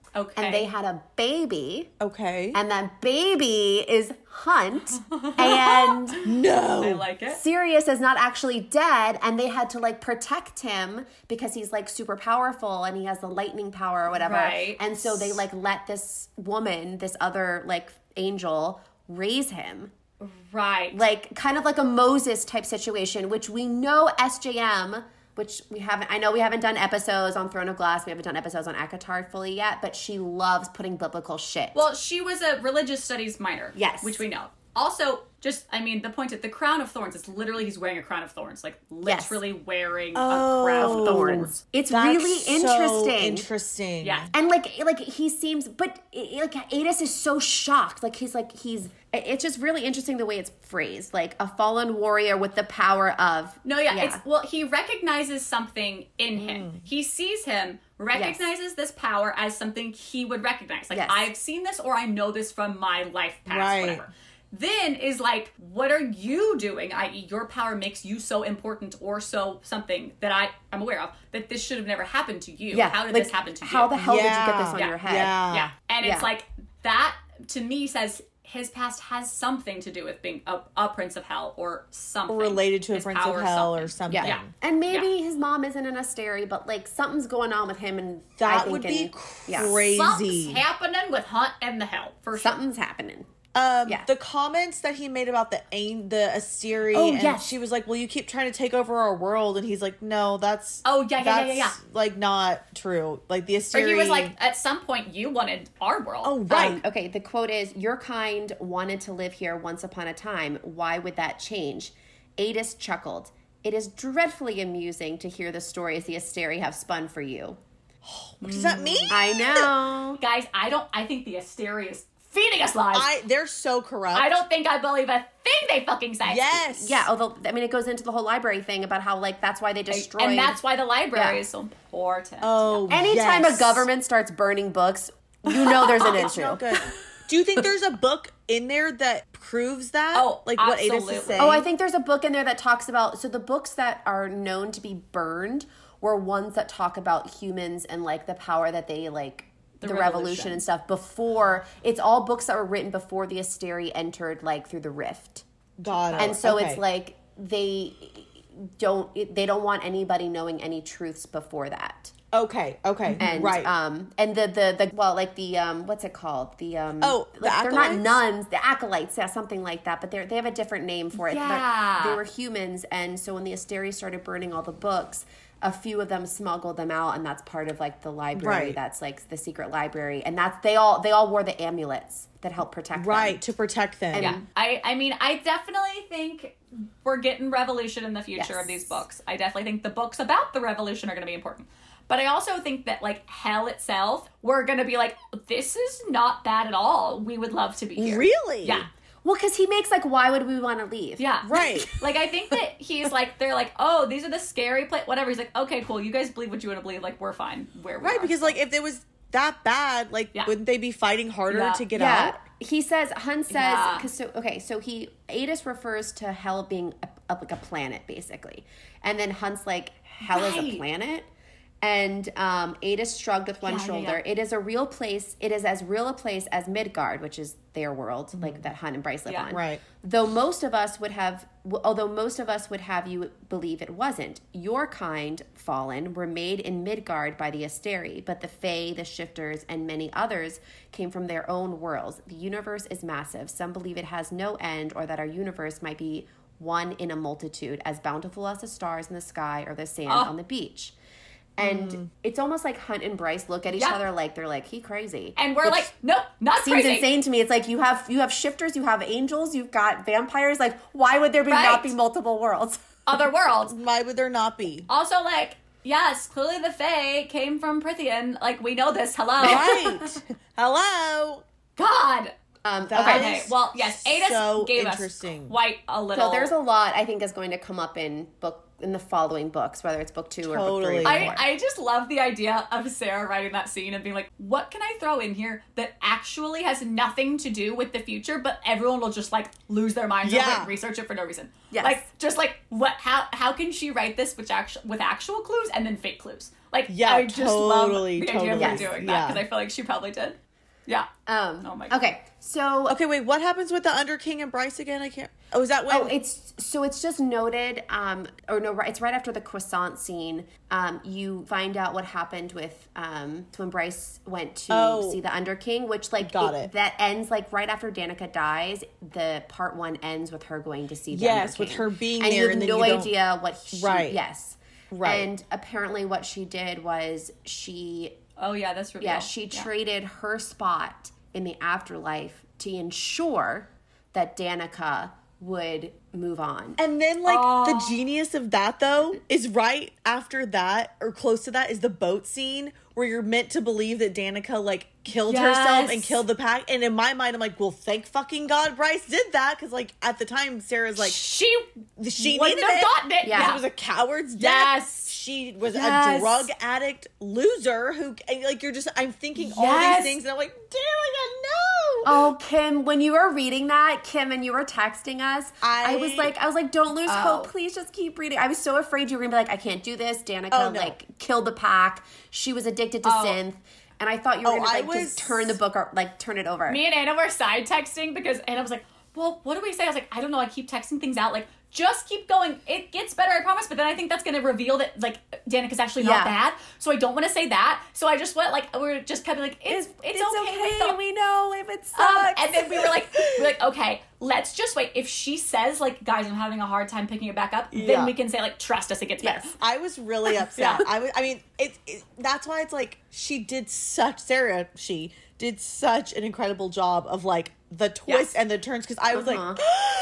Okay. And they had a baby. Okay. And that baby is Hunt. And no. I like it. Sirius is not actually dead, and they had to like protect him because he's like super powerful and he has the lightning power or whatever. Right. And so they like let this woman, this other like angel, raise him. Right. Like kind of like a Moses type situation, which we know S J M, which we haven't, I know we haven't done episodes on Throne of Glass, we haven't done episodes on ACOTAR fully yet, but she loves putting biblical shit. Well, she was a religious studies minor. Yes. Which we know. Also, just, I mean, the point of the crown of thorns, it's literally he's wearing a crown of thorns. Like, Yes. literally wearing Oh. a crown of thorns. Thorns. It's That's really so interesting. interesting. Yeah. And like, like he seems, but like Adis is so shocked. Like he's like he's. It's just really interesting the way it's phrased. Like a fallen warrior with the power of. No, yeah, Yeah. it's, well, he recognizes something in him. He sees him, recognizes this power as something he would recognize. Like, Yes. I've seen this or I know this from my life past, Right. whatever. Then is like, what are you doing? that is, your power makes you so important or so something that I am aware of that this should have never happened to you. Yeah. How did like, this happen to you? How the hell did you get Yeah. this on Yeah. your head? Yeah. Yeah. And Yeah. it's like, that to me says his past has something to do with being a, a prince of hell or something. Or related to a His prince power of hell or something. Yeah. Yeah. And maybe Yeah. his mom isn't an Asteri, but like something's going on with him, and I That think would be in- yeah. crazy. Something's happening with Hunt and the Hell, for sure. Something's happening. Um, Yeah. The comments that he made about the ain- the Asteri, Oh, and yes. she was like, "Well, you keep trying to take over our world," and he's like, "No, that's Oh, yeah, yeah, yeah, that's, yeah, yeah. like not true. Like the Or Asteri." he was like, at some point, you wanted our world. "Oh, right, Um, okay, the quote is, "Your kind wanted to live here once upon a time. Why would that change?" Adis chuckled. "It is dreadfully amusing to hear the stories the Asteri have spun for you." what does that mean?" I know. Guys, I don't, I think the Asteri is feeding us lies. I, I they're so corrupt. don't think I believe a thing they fucking say. Yes. Yeah, although, I mean, it goes into the whole library thing about how, like, that's why they destroyed... And that's why the library Yeah. is so important. Oh, Anytime yes. a government starts burning books, you know there's an It's issue. no good. Do you think there's a book in there that proves that? Oh, like what Adis absolutely. is saying? Oh, I think there's a book in there that talks about... So the books that are known to be burned were ones that talk about humans and, like, the power that they, like... The, The revolution. revolution. and stuff before... It's all books that were written before the Asteri entered, like, through the rift. Got it. And so Okay. it's like they don't... They don't want anybody knowing any truths before that. Okay, okay, And right. um and the, the the well like the um what's it called the um Oh, the like, they're not acolytes? nuns, the acolytes, yeah, something like that, but they they have a different name for it. They're- Yeah. they were humans, and so when the Asteri started burning all the books, a few of them smuggled them out, and that's part of like the library. Right. That's like the secret library, and that's they all they all wore the amulets that help protect them. right, to protect them. Yeah, I, I mean, I definitely think we're getting revolution in the future Yes. of these books. I definitely think the books about the revolution are going to be important. But I also think that, like, hell itself, we're going to be like, this is not bad at all. We would love to be here. Really? Yeah. Well, because he makes like, why would we want to leave? Yeah. Right. Like, I think that he's like, they're like, oh, these are the scary place, whatever. He's like, okay, cool. You guys believe what you want to believe. Like, we're fine where we Right, are. because like if it was that bad, like Yeah. wouldn't they be fighting harder Yeah. to get Yeah. out? He says, Hunt says, Yeah. cause so, okay, so he, Adis refers to hell being a, a, like a planet, basically. And then Hunt's like, hell is a Right. planet? And um, Adis shrugged with one Yeah, yeah, shoulder. yeah. It is a real place. It is as real a place as Midgard, which is their world, like that Hunt and Bryce live Yeah. on. Right. Though most of us would have, although most of us would have you believe it wasn't. Your kind, fallen, were made in Midgard by the Asteri, but the Fae, the Shifters, and many others came from their own worlds. The universe is massive. Some believe it has no end, or that our universe might be one in a multitude, as bountiful as the stars in the sky or the sand Oh. on the beach. And it's almost like Hunt and Bryce look at each Yeah. other like they're like, he crazy. And we're Which like, nope, not seems crazy. insane to me. It's like you have you have shifters, you have angels, you've got vampires. Like, why would there be Right. not be multiple worlds? Other worlds. Why would there not be? Also, like, yes, clearly the Fae came from Prithian. Like, we know this. Hello. Right. Hello. God. Um, That okay. Okay, is well, yes, Ada so gave us interesting. quite a little. So there's a lot I think is going to come up in book in the following books, whether it's book two or book three. Totally. Or I, four. I just love the idea of Sarah writing that scene and being like, what can I throw in here that actually has nothing to do with the future, but everyone will just like lose their minds over it Yeah. and research it for no reason. Yes. Like, just like, what, how, how can she write this with actual, with actual clues and then fake clues? Like, Yeah, I just love the totally, idea of her totally. doing that because Yeah. I feel like she probably did. Yeah. Um, Oh my God. Okay, so Okay, wait, what happens with the Under King and Bryce again? I can't. Oh, is that when? oh, it's so it's just noted. Um, or no, right- it's right after the croissant scene. Um, you find out what happened with um when Bryce went to Oh. see the Under King, which like Got it. that ends like right after Danica dies. The part one ends with her going to see the Yes, Under with King. her being and there, you have and then no you don't- idea what she, Right. Yes, Right. And apparently, what she did was she Oh yeah, that's revealed. yeah she traded her spot in the afterlife to ensure that Danica would move on. And then, like, Oh. the genius of that, though, is right after that, or close to that, is the boat scene where you're meant to believe that Danica, like, killed herself and Yes. killed the pack. And in my mind, I'm like, well, thank fucking God Bryce did that. Because, like, at the time, Sarah's like, She, she wouldn't needed have it. gotten it. Yeah. She was a coward's death. Yes. She was a Yes. drug addict loser who, and, like, you're just, I'm thinking all Yes. these things, and I'm like, Danica, no. Oh, Kim, when you were reading that, Kim, and you were texting us, I, I- was like, I was like, don't lose Oh. hope. Please just keep reading. I was so afraid you were gonna be like, I can't do this. Danica Oh, no. like killed the pack. She was addicted to Oh. synth, and I thought you were Oh, gonna I like was- just turn the book or like turn it over. Me and Anna were side texting because Anna was like, well, what do we say? I was like, I don't know. I keep texting things out. Like, just keep going. It gets better, I promise. But then I think that's going to reveal that, like, Danica's actually not Yeah. bad. So I don't want to say that. So I just went, like, we're just kind of like, it's, it's, okay. with the- We know if it sucks. um, and then we were like, we we're like, okay, let's just wait. If she says, like, guys, I'm having a hard time picking it back up, Yeah. then we can say, like, trust us, it gets better. Yes. I was really upset. Yeah. I was, I mean, it, it. That's why it's like she did such. Sarah, she did such an incredible job of like the twists Yes. and the turns. Because I was Uh-huh. like,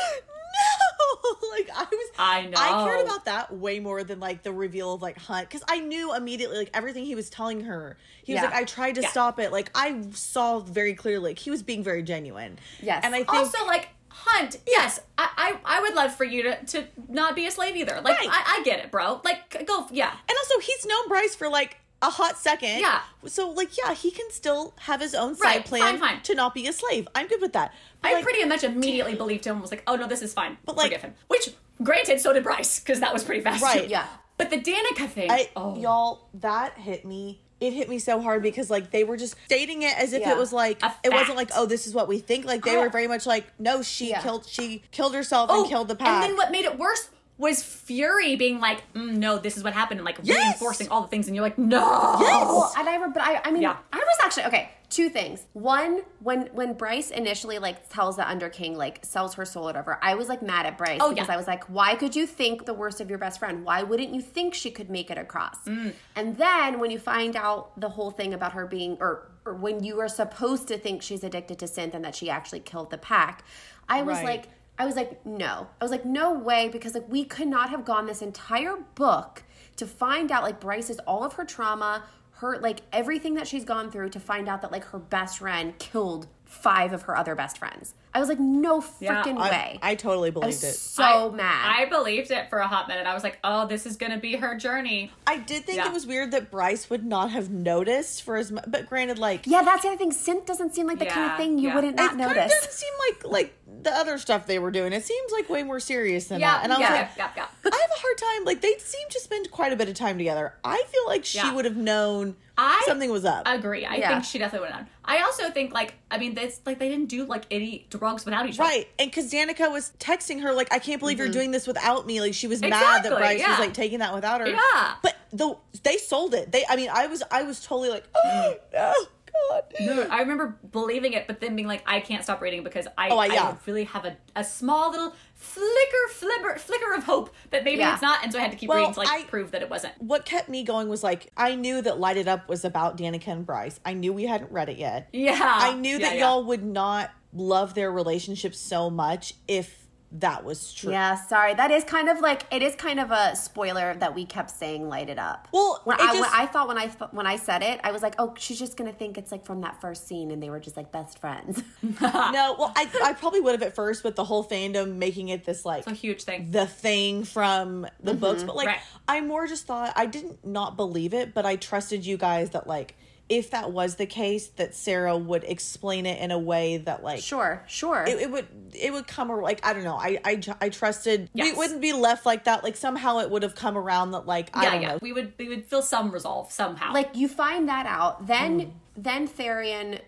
no, like I was. I know. I cared about that way more than like the reveal of like Hunt, because I knew immediately like everything he was telling her. He was Yeah. like, I tried to Yeah. stop it. Like I saw very clearly, like he was being very genuine. Yes. and I think Also, like, Hunt, yes, I, I I would love for you to, to not be a slave either. Like, Right. I, I get it, bro. Like, go, yeah. And also, he's known Bryce for like a hot second. Yeah. So, like, yeah, he can still have his own side Right, plan fine, fine. to not be a slave. I'm good with that. But, I like, pretty much immediately believed him and was like, oh, no, this is fine. But, like- Forgive him. Which, granted, so did Bryce, because that was pretty fast. Right. too. Yeah. But the Danica thing, I, oh. y'all, that hit me. It hit me so hard because, like, they were just stating it as if Yeah. it was like A it wasn't fact. like, oh, this is what we think. Like, they I- were very much like, no, she Yeah. killed, she killed herself oh, and killed the pack. And then what made it worse was Fury being like, mm, no, this is what happened, and like Yes! reinforcing all the things, and you're like, no. Yes! Well, and I, but I, I mean, Yeah. I was actually okay. Two things. One, when when Bryce initially like tells the Under King like sells her soul or whatever, I was like mad at Bryce Oh, because yeah. I was like, why could you think the worst of your best friend? Why wouldn't you think she could make it across? Mm. And then when you find out the whole thing about her being, or or when you are supposed to think she's addicted to synth and that she actually killed the pack, I was Right. like. I was like, no. I was like, no way, because like we could not have gone this entire book to find out like Bryce is all of her trauma, her like everything that she's gone through to find out that like her best friend killed five of her other best friends. I was like, no Yeah, freaking I, way. I totally I believed was it. so I, mad. I believed it for a hot minute. I was like, oh, this is gonna be her journey. I did think Yeah. it was weird that Bryce would not have noticed for as much, but granted, like, yeah, that's the other thing. Synth doesn't seem like the kind of Yeah, thing you yeah. wouldn't it not kind of notice. doesn't seem like like the other stuff they were doing. It seems like way more serious than Yeah, that. And I was yeah, like, yeah, yeah. I have a hard time. Like they seem to spend quite a bit of time together. I feel like she Yeah. would have known I something was up. Agree. I Yeah. think she definitely would have known. I also think like I mean, it's like they didn't do like any drugs without each other. Right, and because Danica was texting her like, "I can't believe you're doing this without me." Like she was mad Exactly, that Bryce yeah. was like taking that without her. Yeah. but the they sold it. They, I mean, I was, I was totally like, "Oh no, God." No, I remember believing it, but then being like, I can't stop reading because I, Oh, I- yeah. I really have a, a small little flicker, flicker, flicker of hope that maybe Yeah. it's not, and so I had to keep Well, reading to like I- prove that it wasn't. What kept me going was like, I knew that Light It Up was about Danica and Bryce. I knew we hadn't read it yet. Yeah, I knew Yeah, that yeah. y'all would not love their relationship so much if that was true. Yeah, sorry. That is kind of like, it is kind of a spoiler that we kept saying light it up. Well, when it I, just- when I thought when I th- when I said it, I was like, oh, she's just going to think it's like from that first scene and they were just like best friends. No, well, I I probably would have at first with the whole fandom making it this like It's a huge thing. the thing from the books, but like Right. I more just thought I didn't not believe it, but I trusted you guys that like if that was the case, that Sarah would explain it in a way that like Sure, sure. it, it would it would come ar- like I don't know I I, I trusted Yes. it wouldn't be left like that, like somehow it would have come around that like I Yeah, don't yeah. know. We would we would feel some resolve somehow. like you find that out, then Mm. then Therian.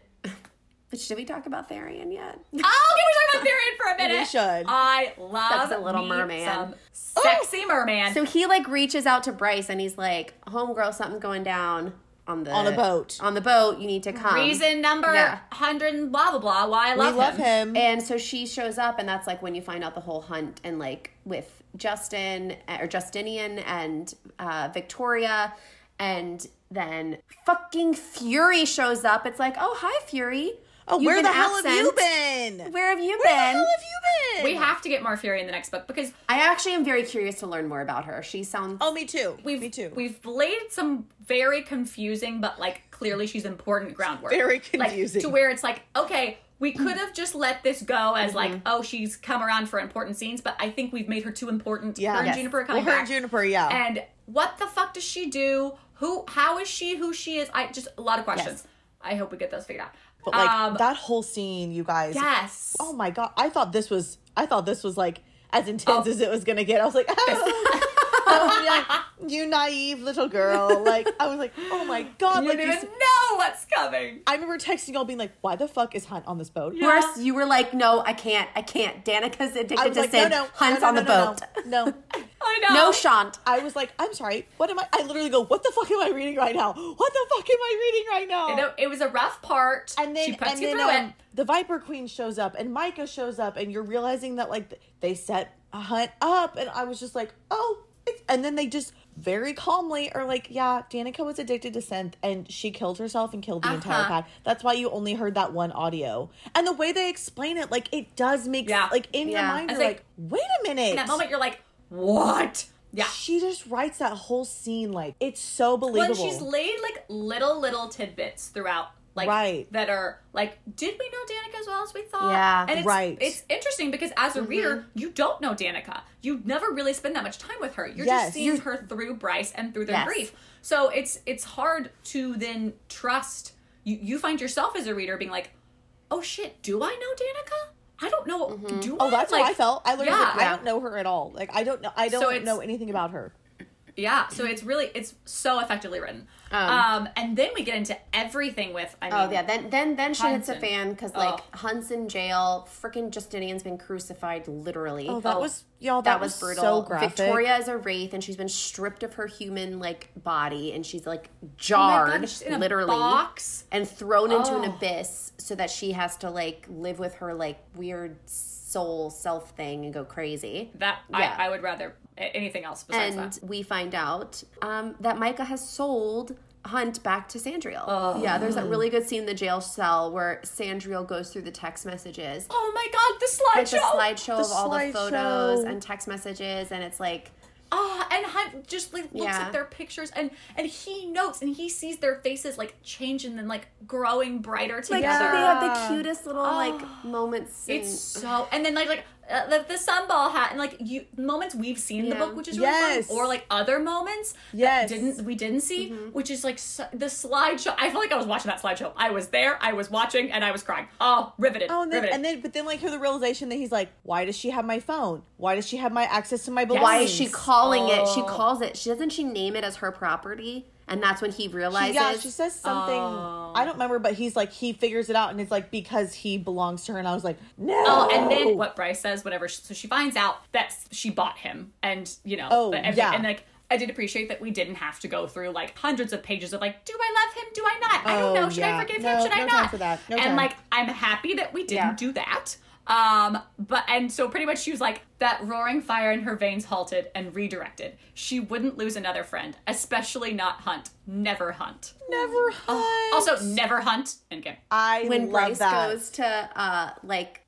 But should we talk about Therian yet? Oh, can we talk about Therian for a minute? We should. I love Sexy little me merman. some sexy merman. So he like reaches out to Bryce and he's like, "Homegirl, something's going down on the On a boat. On the boat, you need to come." Reason number Yeah. one hundred and blah, blah, blah, why I We love, love him. And so she shows up, and that's like when you find out the whole hunt, and like with Justin or Justinian and uh, Victoria, and then fucking Fury shows up. It's like, oh hi Fury. Oh, You've where been the hell absent. have you been? Where have you Where the been? hell have you been? We have to get more Fury in the next book because I actually am very curious to learn more about her. She sounds. Oh, me too. we've me too. we've laid some very confusing but like clearly she's important groundwork. Very Like, confusing. to where it's like, okay, we could have just let this go as like, Mm-hmm. oh, she's come around for important scenes, but I think we've made her too important. Yeah. Her and Yes. Juniper are well, coming her back. and Juniper, yeah. And what the fuck does she do? Who? How is she who she is? I just a lot of questions. I hope we get those figured out. But like um, that whole scene, you guys. yes. Oh my god! I thought this was. I thought this was like as intense Oh. as it was gonna get. I was like, oh, oh, yeah, you naive little girl. Like I was like, oh my god! You like don't you even s- know what's coming. I remember texting y'all being like, why the fuck is Hunt on this boat? First, you were like, no, I can't. I can't. Danica's addicted I was to like, no, sin. no, Hunt's no, on no, the no, boat. No, no. I know. No, Shant. I was like, I'm sorry. What am I? I literally go, what the fuck am I reading right now? What the fuck am I reading right now? You know, it was a rough part. And then, she puts and you then through um, it. the Viper Queen shows up, and Micah shows up, and you're realizing that like th- they set a Hunt up, and I was just like, oh, it's, and then they just very calmly are like, yeah, Danica was addicted to synth, and she killed herself and killed the entire Uh-huh. pad. That's why you only heard that one audio, and the way they explain it, like it does make Yeah. like in your Yeah. mind, I you're think- like, wait a minute. In that moment, you're like, what? Yeah. She just writes that whole scene like it's so Well, believable. and she's laid like little, little tidbits throughout. Like, Right. that are like, did we know Danica as well as we thought? Yeah. and it's, Right. It's interesting because as a reader, you don't know Danica. You never really spend that much time with her. You're Yes. just seeing her through Bryce and through their Yes. grief. So it's it's hard to then trust. You you find yourself as a reader being like, oh shit, do I know Danica? I don't know. Do I? Oh, that's like, how I felt. I literally, yeah. like, I don't know her at all. Like, I don't know. I don't So it's- know anything about her. Yeah, so it's really it's so effectively written. Um, Um, and then we get into everything with I mean Oh yeah, then then then she hits a Hunt's in- fan because like Ugh. Hunt's in jail. Freaking Justinian's been crucified, literally. Oh, that Oh, was y'all. that, That, was, brutal. So graphic. Victoria is a wraith, and she's been stripped of her human like body, and she's like Oh my jarred, God, she's in a literally, box. and thrown into an Oh. abyss, so that she has to like live with her like weird soul self thing and go crazy. That Yeah. I, I would rather a- anything else besides And that. we find out um, that Micah has sold Hunt back to Sandriel. Yeah, there's that really good scene in the jail cell where Sandriel goes through the text messages. Oh my God, the Like the slideshow! slideshow The of all the photos slideshow. and text messages, and it's like, Oh, and Hunt just like looks Yeah. at their pictures and and he notes and he sees their faces like change and then like growing brighter like together. they have the cutest little Oh. like moments. It's and- so, and then like like uh, the, the sunball hat and like you moments we've seen in the Yeah. book, which is really Yes. fun, or like other moments Yes. that didn't we didn't see, Mm-hmm. which is like so, the slideshow. I feel like I was watching that slideshow. I was there, I was watching, and I was crying. Oh, riveted, Oh, and then, riveted. and then, but then, like, hear the realization that he's like, why does she have my phone? Why does she have my access to my belongings? Why is she calling it? She Oh. calls it. She doesn't she name it as her property, and that's when he She- realizes. yeah, she says something. Oh. I don't remember, but he's like, he figures it out, and it's like because he belongs to her. And I was like, no. Oh, and then what Bryce says, whatever. So she finds out that she bought him, and you know, Oh, and, yeah. and like I did appreciate that we didn't have to go through like hundreds of pages of like, do I love him? Do I not? I don't Oh, know. Should yeah. I forgive No, him? Should I no not? time for that. No and time. like, I'm happy that we didn't Yeah. do that. Um, but and so pretty much she was like, that roaring fire in her veins halted and redirected. She wouldn't lose another friend, especially not Hunt. Never Hunt. Never hunt. Also, never Hunt. And okay. I when love Bryce that. goes to uh like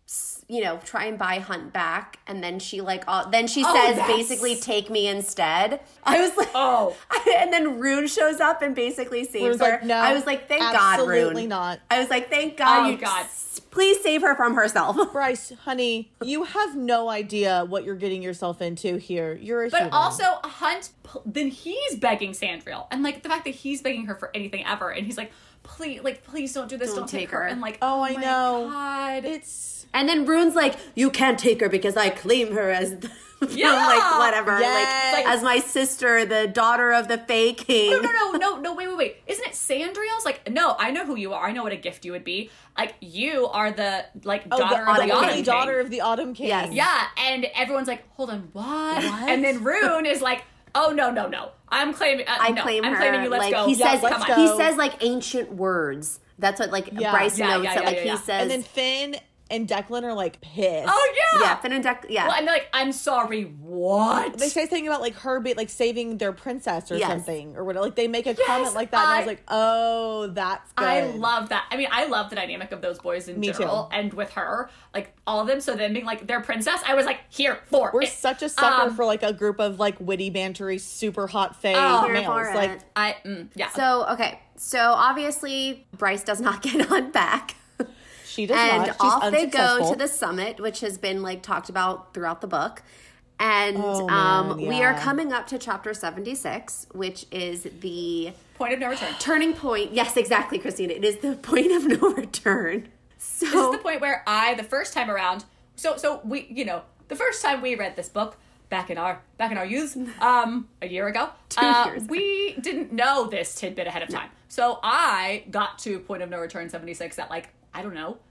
you know, try and buy Hunt back, and then she like, uh, then she Oh, says that's- basically take me instead. I was like, Oh. and then Rune shows up and basically saves Rune's her. like, no, I was like, thank God, Rune. absolutely not. I was like, thank God, Oh, you God. s- please save her from herself. Bryce, honey, you have no idea what you're getting yourself into here. You're a But human. also, Hunt, then he's begging Sandriel. And, like, the fact that he's begging her for anything ever. And he's like, please, like, please don't do this. Don't, Don't take take her. her. And, like, Oh, oh, I my know. God. It's And then Rune's like, you can't take her because I claim her as, the, Yeah! like, whatever. Yes. Like, as my sister, the daughter of the Fae King. No, no, no, no, no, wait, wait, wait. Isn't it Sandriel's? Like, no, I know who you are. I know what a gift you would be. Like, you are the, like, oh, daughter the, of the the only Autumn daughter King. of the Autumn King. Yes. Yeah, and everyone's like, hold on, what? What? And then Rune is like, oh, no, no, no. I'm claiming, uh, I no, claim I'm her. claiming you, let's like, go. He Yeah, says, let's come go. on. he says, like, ancient words. That's what, like, Yeah. Bryce Yeah, notes yeah, that, yeah, like, yeah, he yeah. says. And then Finn and Declan are like pissed. Oh, yeah. yeah, Finn and Deck, yeah. Well, and they're like, I'm sorry, what? They say something about like her be like saving their princess or Yes. something or whatever. Like they make a Yes, comment like that, and I was I- like, "Oh, that's good." I love that. I mean, I love the dynamic of those boys in Me general, too. and with her, like all of them. So them being like their princess, I was like, here for We're it. such a sucker Um, for like a group of like witty, bantery, super hot fae Oh, Here males. for Like it. I mm, yeah. So, okay. So, obviously, Bryce does not get on back. she does and not. She's off they go unsuccessful. to the summit, which has been, like, talked about throughout the book. And Oh, um, man, we are yeah. coming up to chapter seventy-six, which is the Point of no return. turning point. Yes, exactly, Christina. It is the point of no return. So, This is the point where I, the first time around, so so we, you know, the first time we read this book back in our back in our youth, um, a year ago, Two uh, years ago. we didn't know this tidbit ahead of time. So I got to point of no return seventy-six at like I don't know,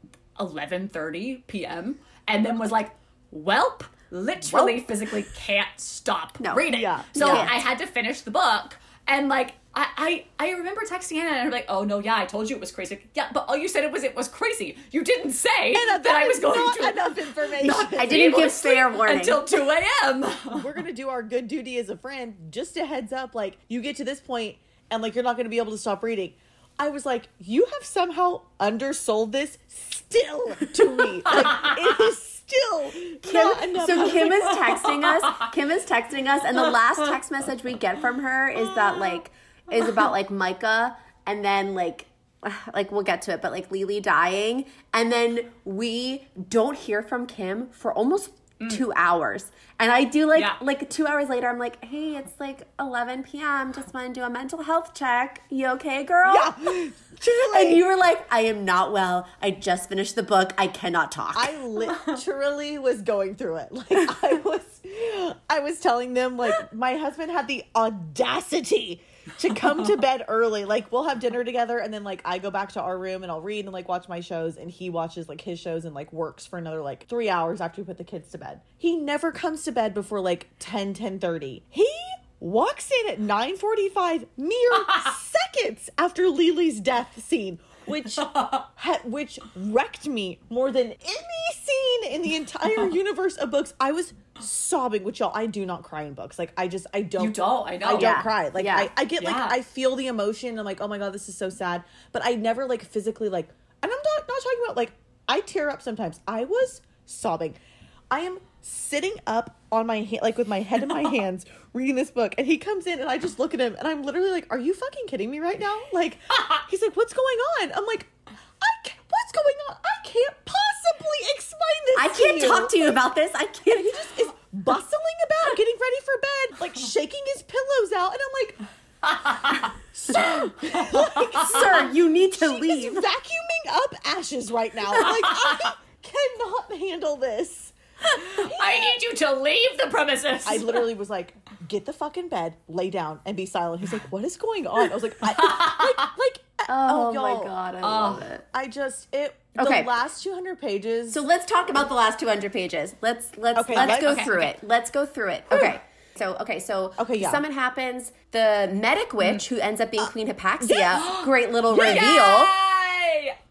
eleven thirty p.m. and then was like, welp. Literally, Welp. physically can't stop No. reading. Yeah. So No. I had to finish the book, and like I, I, I remember texting Anna, and I'm like, "Oh no, yeah, I told you it was crazy." Yeah, but all you said it was it was crazy. You didn't say Anna, that I was is going not to enough information. I be didn't able to give sleep fair warning. until two a.m. We're gonna do our good duty as a friend. Just a heads up, like you get to this point and like you're not gonna be able to stop reading. I was like, you have somehow undersold this still to me. Like it is still not enough. So Kim is texting us. Kim is texting us, and the last text message we get from her is that like is about like Micah, and then like like we'll get to it, but like Lily dying, and then we don't hear from Kim for almost two hours. And I do like Yeah. like two hours later, I'm like, hey, it's like eleven p.m. Just want to do a mental health check. You okay, girl? yeah, truly. And you were like, I am not well. I just finished the book. I cannot talk. I literally was going through it. Like I was I was telling them like my husband had the audacity to come to bed early. Like we'll have dinner together and then like I go back to our room and I'll read and like watch my shows and he watches like his shows and like works for another like three hours after we put the kids to bed. He never comes to bed before like ten, ten thirty. He walks in at nine forty-five mere seconds after Lily's death scene. Which ha- which wrecked me more than any scene in the entire universe of books. I was sobbing, which y'all, I do not cry in books. Like I just, I don't. You don't, I know. I don't Yeah. cry. Like Yeah. I, I get like Yeah. I feel the emotion. I'm like, oh my god, this is so sad. But I never like physically like, and I'm not not talking about like I tear up sometimes. I was sobbing. I am sitting up on my hand, like with my head in my hands, reading this book, and he comes in, and I just look at him, and I'm literally like, "Are you fucking kidding me right now?" Like, he's like, "What's going on?" I'm like, "I ca- what's going on? I can't possibly explain this. I to can't you." talk to you about this. I And he can't. just is bustling about, getting ready for bed, like shaking his pillows out, and I'm like, "Sir, like, Sir, you need to she is leave. vacuuming up ashes right now. Like, I cannot handle this." I need you to leave the premises. I literally was like, "Get the fuck in bed, lay down, and be silent." He's like, "What is going on?" I was like, I, like, like, Oh, y'all, my god, I love it. I just it. Okay. The last two hundred pages. So let's talk about the last two hundred pages. Let's let's Okay, let's let's- go okay, through okay. it. Let's go through it. Okay. So okay, so Okay, yeah. summon happens. The medic witch who ends up being Queen Hypaxia. Yes! Great little reveal. Yay!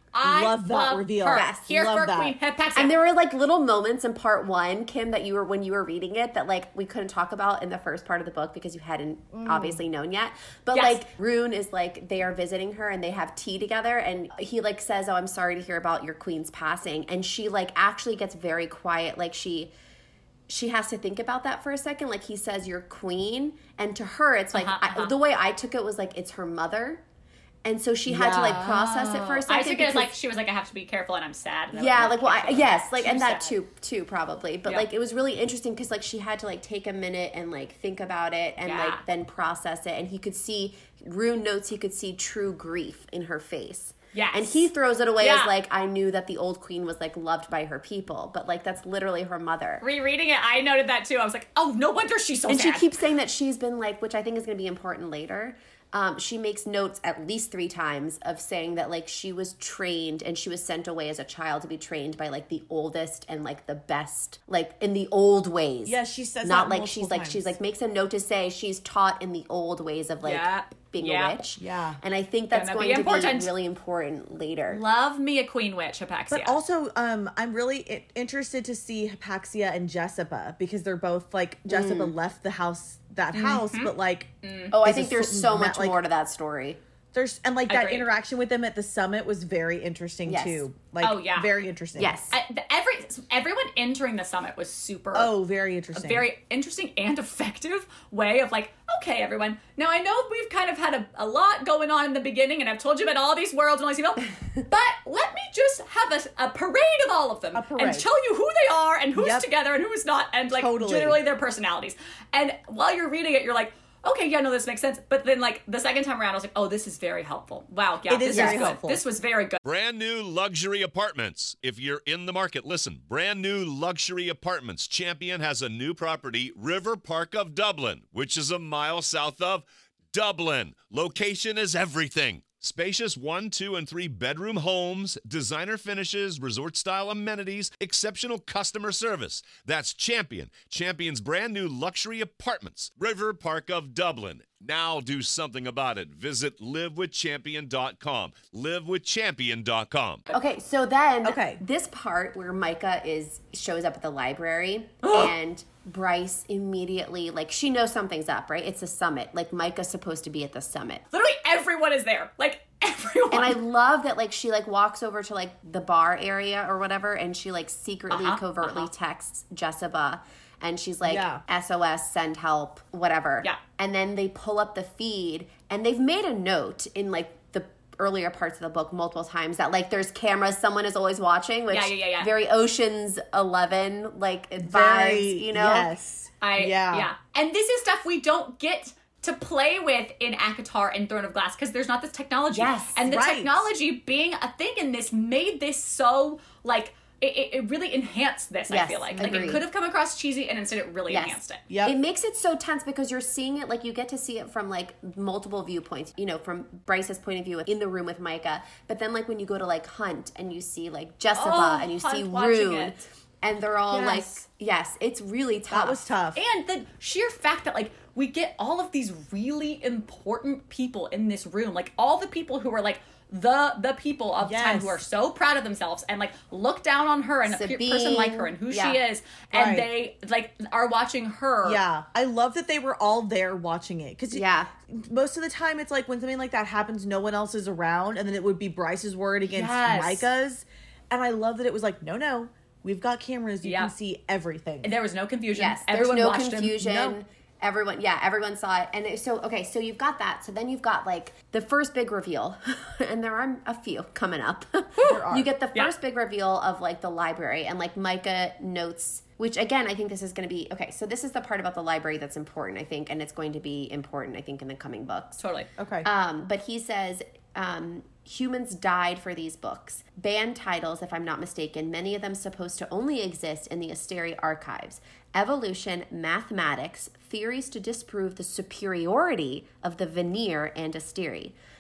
I love that love reveal. her. Yes, Here love for that. Queen Hypaxia. And there were like little moments in part one, Kim, that you were when you were reading it that like we couldn't talk about in the first part of the book because you hadn't obviously known yet. But Yes. like Rune is like they are visiting her and they have tea together and he like says, "Oh, I'm sorry to hear about your queen's passing," and she like actually gets very quiet, like she. She has to think about that for a second. Like he says, "Your queen," and to her, it's like Uh-huh, uh-huh. I, the way I took it was like it's her mother, and so she had to like process it for a second. I took it as because- like she was like, I have to be careful and I'm sad. And I yeah, was like well, I, careful. yes, like Too and that sad. too, too probably. But Yeah. like it was really interesting because like she had to like take a minute and like think about it and Yeah. like then process it. And he could see Rune notes he could see true grief in her face. Yes. And he throws it away Yeah. as like I knew that the old queen was like loved by her people, but like that's literally her mother. Rereading it, I noted that too. I was like, oh, no wonder she's so And sad. she keeps saying that she's been like, which I think is going to be important later. Um, she makes notes at least three times of saying that like she was trained and she was sent away as a child to be trained by like the oldest and like the best, like in the old ways. Yeah, she says not that like multiple she's like times. she's like makes a note to say she's taught in the old ways of like Yeah. being Yeah. a witch. Yeah. And I think that's Gonna be going to important. be really important later. Love me a queen witch, Hypaxia. But also, um, I'm really I- interested to see Hypaxia and Jessica because they're both like Jessica left the house, that house, but like Oh, I there's think a there's sl- so not, much like- more to that story. there's and like that Agreed. interaction with them at the summit was very interesting Yes. too. Like, Oh, yeah. very interesting. Yes. I, the, every everyone entering the summit was super. Oh, very interesting. A very interesting and effective way of like, okay, everyone. Now I know we've kind of had a, a lot going on in the beginning, and I've told you about all these worlds and all these people, but let me just have a, a parade of all of them A parade. and tell you who they are and who's Yep. together and who's not, and like Totally. generally their personalities. And while you're reading it, you're like, okay, yeah, no, this makes sense. But then like the second time around, I was like, oh, this is very helpful. Wow, yeah, It is this very is good. helpful. This was very good. Brand new luxury apartments. If you're in the market, listen. Brand new luxury apartments. Champion has a new property, River Park of Dublin, which is a mile south of Dublin. Location is everything. Spacious one, two, and three bedroom homes, designer finishes, resort style amenities, exceptional customer service. That's Champion. Champion's brand new luxury apartments, River Park of Dublin. Now do something about it. Visit live with champion dot com. live with champion dot com. Okay, so then Okay. this part where Micah is shows up at the library and Bryce immediately like she knows something's up, right? It's a summit. Like Micah's supposed to be at the summit. Literally everyone is there. Like everyone. And I love that like she like walks over to like the bar area or whatever and she like secretly Uh-huh, covertly uh-huh. texts Jessica and she's like Yeah. S O S, send help, whatever. Yeah. And then they pull up the feed and they've made a note in like the earlier parts of the book multiple times that like there's cameras, someone is always watching, which Yeah, yeah, yeah, yeah. very Ocean's Eleven like vibes, Very, you know? Yes. I yeah. yeah. And this is stuff we don't get to play with in ACOTAR and Throne of Glass because there's not this technology. Yes, and the right. technology being a thing in this made this so like it, it it really enhanced this. I Yes, feel like like agreed. it could have come across cheesy and instead it really Yes. enhanced it. Yep. It makes it so tense because you're seeing it like you get to see it from like multiple viewpoints, you know, from Bryce's point of view in the room with Micah. But then like when you go to like Hunt and you see like Jessica Oh, and you Hunt see watching Rune it. and they're all Yes. like, yes, it's really tough. That was tough. And the sheer fact that like we get all of these really important people in this room, like all the people who are like the the people of the time Yes. who are so proud of themselves and like look down on her and a pe- Sabine, person like her and who yeah. she is, and Right. they like are watching her. Yeah, I love that they were all there watching it because Yeah. most of the time it's like when something like that happens, no one else is around, and then it would be Bryce's word against Yes. Micah's, and I love that it was like, no, no, we've got cameras, you Yeah. can see everything. There was no confusion. Yes, Everyone there's no watched him. confusion. No. Everyone, yeah, everyone saw it. And it, so, okay, so you've got that. So then you've got like the first big reveal, and there are a few coming up. are. You get the Yeah. first big reveal of like the library, and like Micah notes, which again, I think this is going to be okay. So this is the part about the library that's important, I think, and it's going to be important, I think, in the coming books. Totally. Okay. Um, but he says um, humans died for these books. Banned titles, if I'm not mistaken, many of them supposed to only exist in the Asteri archives. Evolution, mathematics, theories to disprove the superiority of the Vanir and Asteri.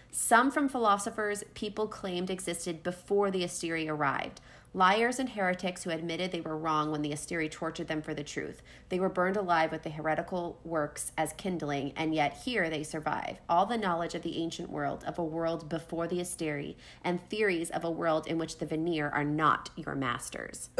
Some from philosophers people claimed existed before the Asteri arrived. Liars and heretics who admitted they were wrong when the Asteri tortured them for the truth. They were burned alive with the heretical works as kindling, and yet here they survive. All the knowledge of the ancient world, of a world before the Asteri, and theories of a world in which the Vanir are not your masters.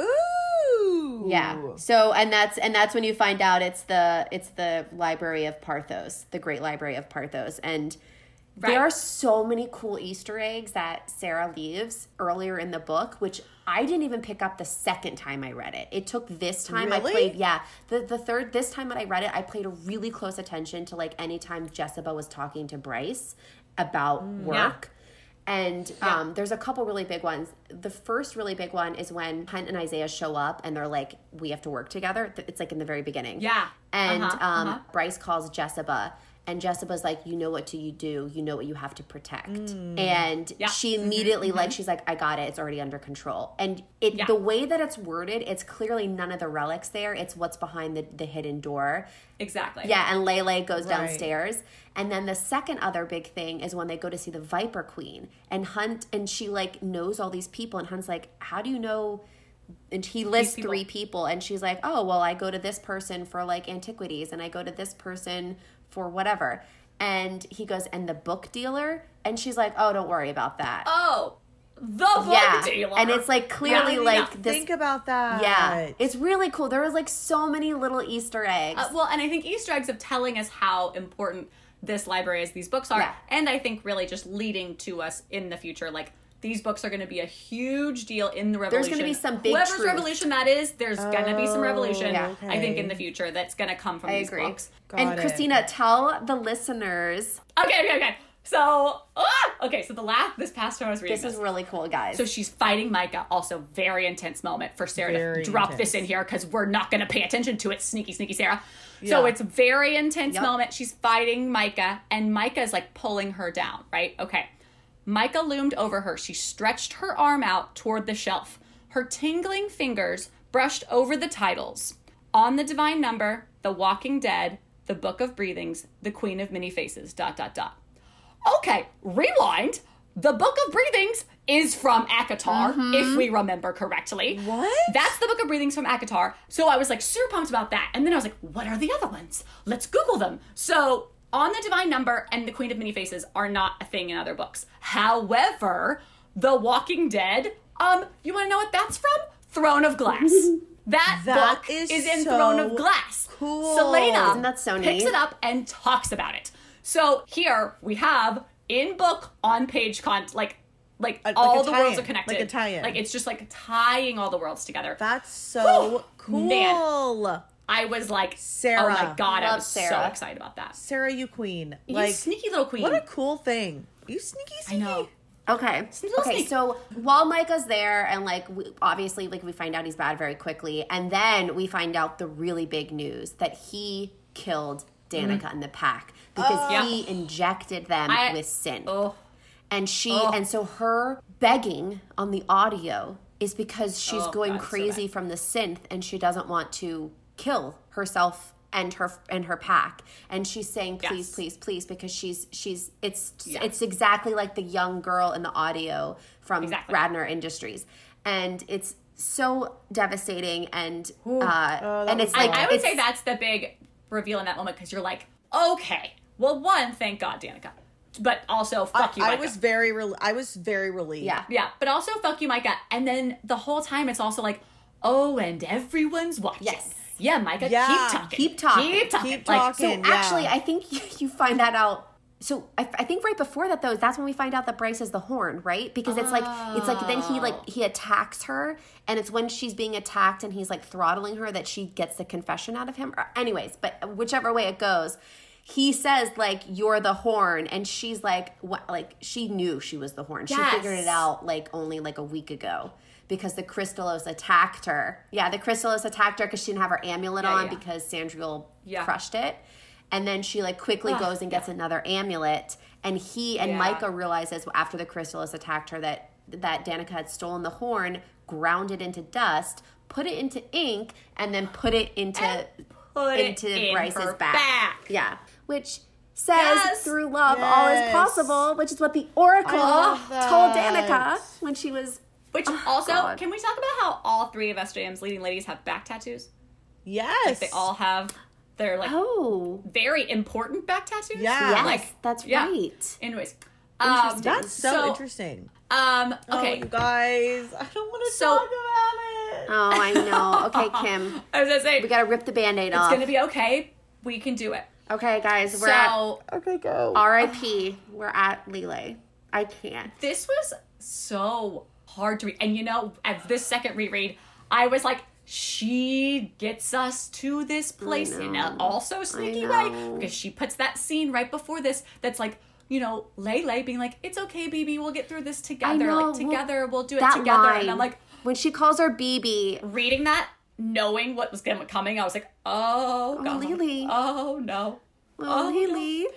Ooh. Yeah. So and that's and that's when you find out it's the it's the Library of Parthos, the Great Library of Parthos, and Right. there are so many cool Easter eggs that Sarah leaves earlier in the book, which I didn't even pick up the second time I read it. It took this time Really? I played, yeah, the the third, this time that I read it, I played a really close attention to like anytime Jessica was talking to Bryce about work. And um, there's a couple really big ones. The first really big one is when Hunt and Isaiah show up and they're like, we have to work together. It's like in the very beginning. Yeah. And Uh-huh, um, uh-huh. Bryce calls Jessica. And Jessica's like, you know what do you do? You know what you have to protect. And Yeah. she immediately, like, she's like, I got it. It's already under control. And it Yeah. the way that it's worded, it's clearly none of the relics there. It's what's behind the, the hidden door. Exactly. Yeah, and Lele goes Right. downstairs. And then the second other big thing is when they go to see the Viper Queen. And Hunt, and she, like, knows all these people. And Hunt's like, how do you know... And he lists people. three people. And she's like, oh, well, I go to this person for, like, antiquities. And I go to this person for whatever. And he goes, and the book dealer? And she's like, oh, don't worry about that. Oh, the book yeah. dealer. And it's like clearly Yeah. like Yeah. this. Think about that. Yeah. It's really cool. There was like so many little Easter eggs. Uh, well, and I think Easter eggs of telling us how important this library is, these books are. Yeah. And I think really just leading to us in the future, like, these books are going to be a huge deal in the revolution. There's gonna be some big Whoever's truth. revolution that is, there's going to be some revolution, Yeah. I think, Okay. in the future that's going to come from I these agree. books. Got and it. Christina, tell the listeners. Okay, okay, okay. So, ah! okay, so the last, this past time I was reading This this. is really cool, guys. So she's fighting Micah. Also, very intense moment for Sarah Very to drop intense. this in here because we're not going to pay attention to it. Sneaky, sneaky Sarah. So Yeah. it's a very intense Yep. moment. She's fighting Micah, and Micah is like pulling her down, right? Okay. Micah loomed over her. She stretched her arm out toward the shelf. Her tingling fingers brushed over the titles: On the Divine Number, The Walking Dead, The Book of Breathings, The Queen of Many Faces, dot, dot, dot. Okay, rewind. The Book of Breathings is from ACOTAR, if we remember correctly. What? That's the Book of Breathings from ACOTAR. So I was like super pumped about that. And then I was like, what are the other ones? Let's Google them. So On the Divine Number and The Queen of Many Faces are not a thing in other books. However, The Walking Dead, um, you want to know what that's from? Throne of Glass. That, That book is is, in so Throne of Glass. cool. Selena Isn't that so picks neat? it up and talks about it. So here we have in book on page con like like Uh, like all a the worlds tie-in, are connected. like a tie-in. Like it's just like tying all the worlds together. That's so cool. Man. I was like, Sarah. oh my god, I Love was so Sarah. excited about that. Sarah, you queen. you Like, sneaky little queen. what a cool thing. You sneaky, I sneaky. know. Okay. Little Okay. sneak. So while Micah's there, and like we, obviously, like we find out he's bad very quickly, and then we find out the really big news that he killed Danica and the pack because Yeah. he injected them I- with sin. Oh, And she, Oh. and so her begging on the audio is because she's Oh, going God, so crazy bad. from the synth, and she doesn't want to kill herself and her and her pack. And she's saying, "Please, Yes. please, please," because she's she's it's Yeah. it's exactly like the young girl in the audio from Exactly. Radnor Industries, and it's so devastating. And uh, Oh, that and was it's I, like I would it's, say that's the big reveal in that moment because you're like, okay, well, one, thank God, Danica, but also fuck you, I Micah. was very, rel I was very relieved. yeah. Yeah, but also fuck you, Micah. And then the whole time it's also like, oh, and everyone's watching. Yes. Yeah, Micah, Yeah. keep talking. Keep talking. Keep talking. Keep Like, talking. So Yeah. actually, I think you, you find that out. So I, I think right before that though, that's when we find out that Bryce is the Horn, right? Because it's like it's like then he like he attacks her, and it's when she's being attacked and he's like throttling her that she gets the confession out of him. Or, anyways, but whichever way it goes, he says like you're the Horn, and she's like what? Like she knew she was the Horn. She Yes. figured it out like only like a week ago. Because the Crystallos attacked her. Yeah, the Crystallos attacked her because she didn't have her amulet Yeah, on yeah. because Sandriel Yeah. crushed it. And then she like quickly Ugh, goes and gets another amulet. And he and Yeah. Micah realizes after the Crystallos attacked her that that Danica had stolen the horn, ground it into dust, put it into ink, and then put it into And put it into in Bryce's her back. back. Yeah, which says Yes. through love all is Yes. possible, which is what the Oracle love told that. Danica when she was. Which Oh, also, God. can we talk about how all three of S J M's leading ladies have back tattoos? Yes. They all have their like Oh, very important back tattoos. Yeah. yes, Like, that's yeah. right. Anyways, Interesting. um, That's so, So- interesting. um, Oh, okay. you guys. I don't want to So- talk about it. Oh, I know. Okay, Kim, I was gonna say we gotta rip the Band-Aid it's off. gonna be okay. We can do it. Okay, guys, we're at So Okay, go. R I P. We're at Lele. I can't. this was so hard to read, and you know, at this second reread, I was like, she gets us to this place in know. an also sneaky I way know. because she puts that scene right before this. That's like. You know, Lele being like, "It's okay, B B. We'll get through this together. know, Like well, together, we'll do it That together." line, And I'm like, when she calls her B B, reading that, knowing what was gonna coming, I was like, "Oh, Oh, God. Lily. Oh no." oh, Oh, Lele.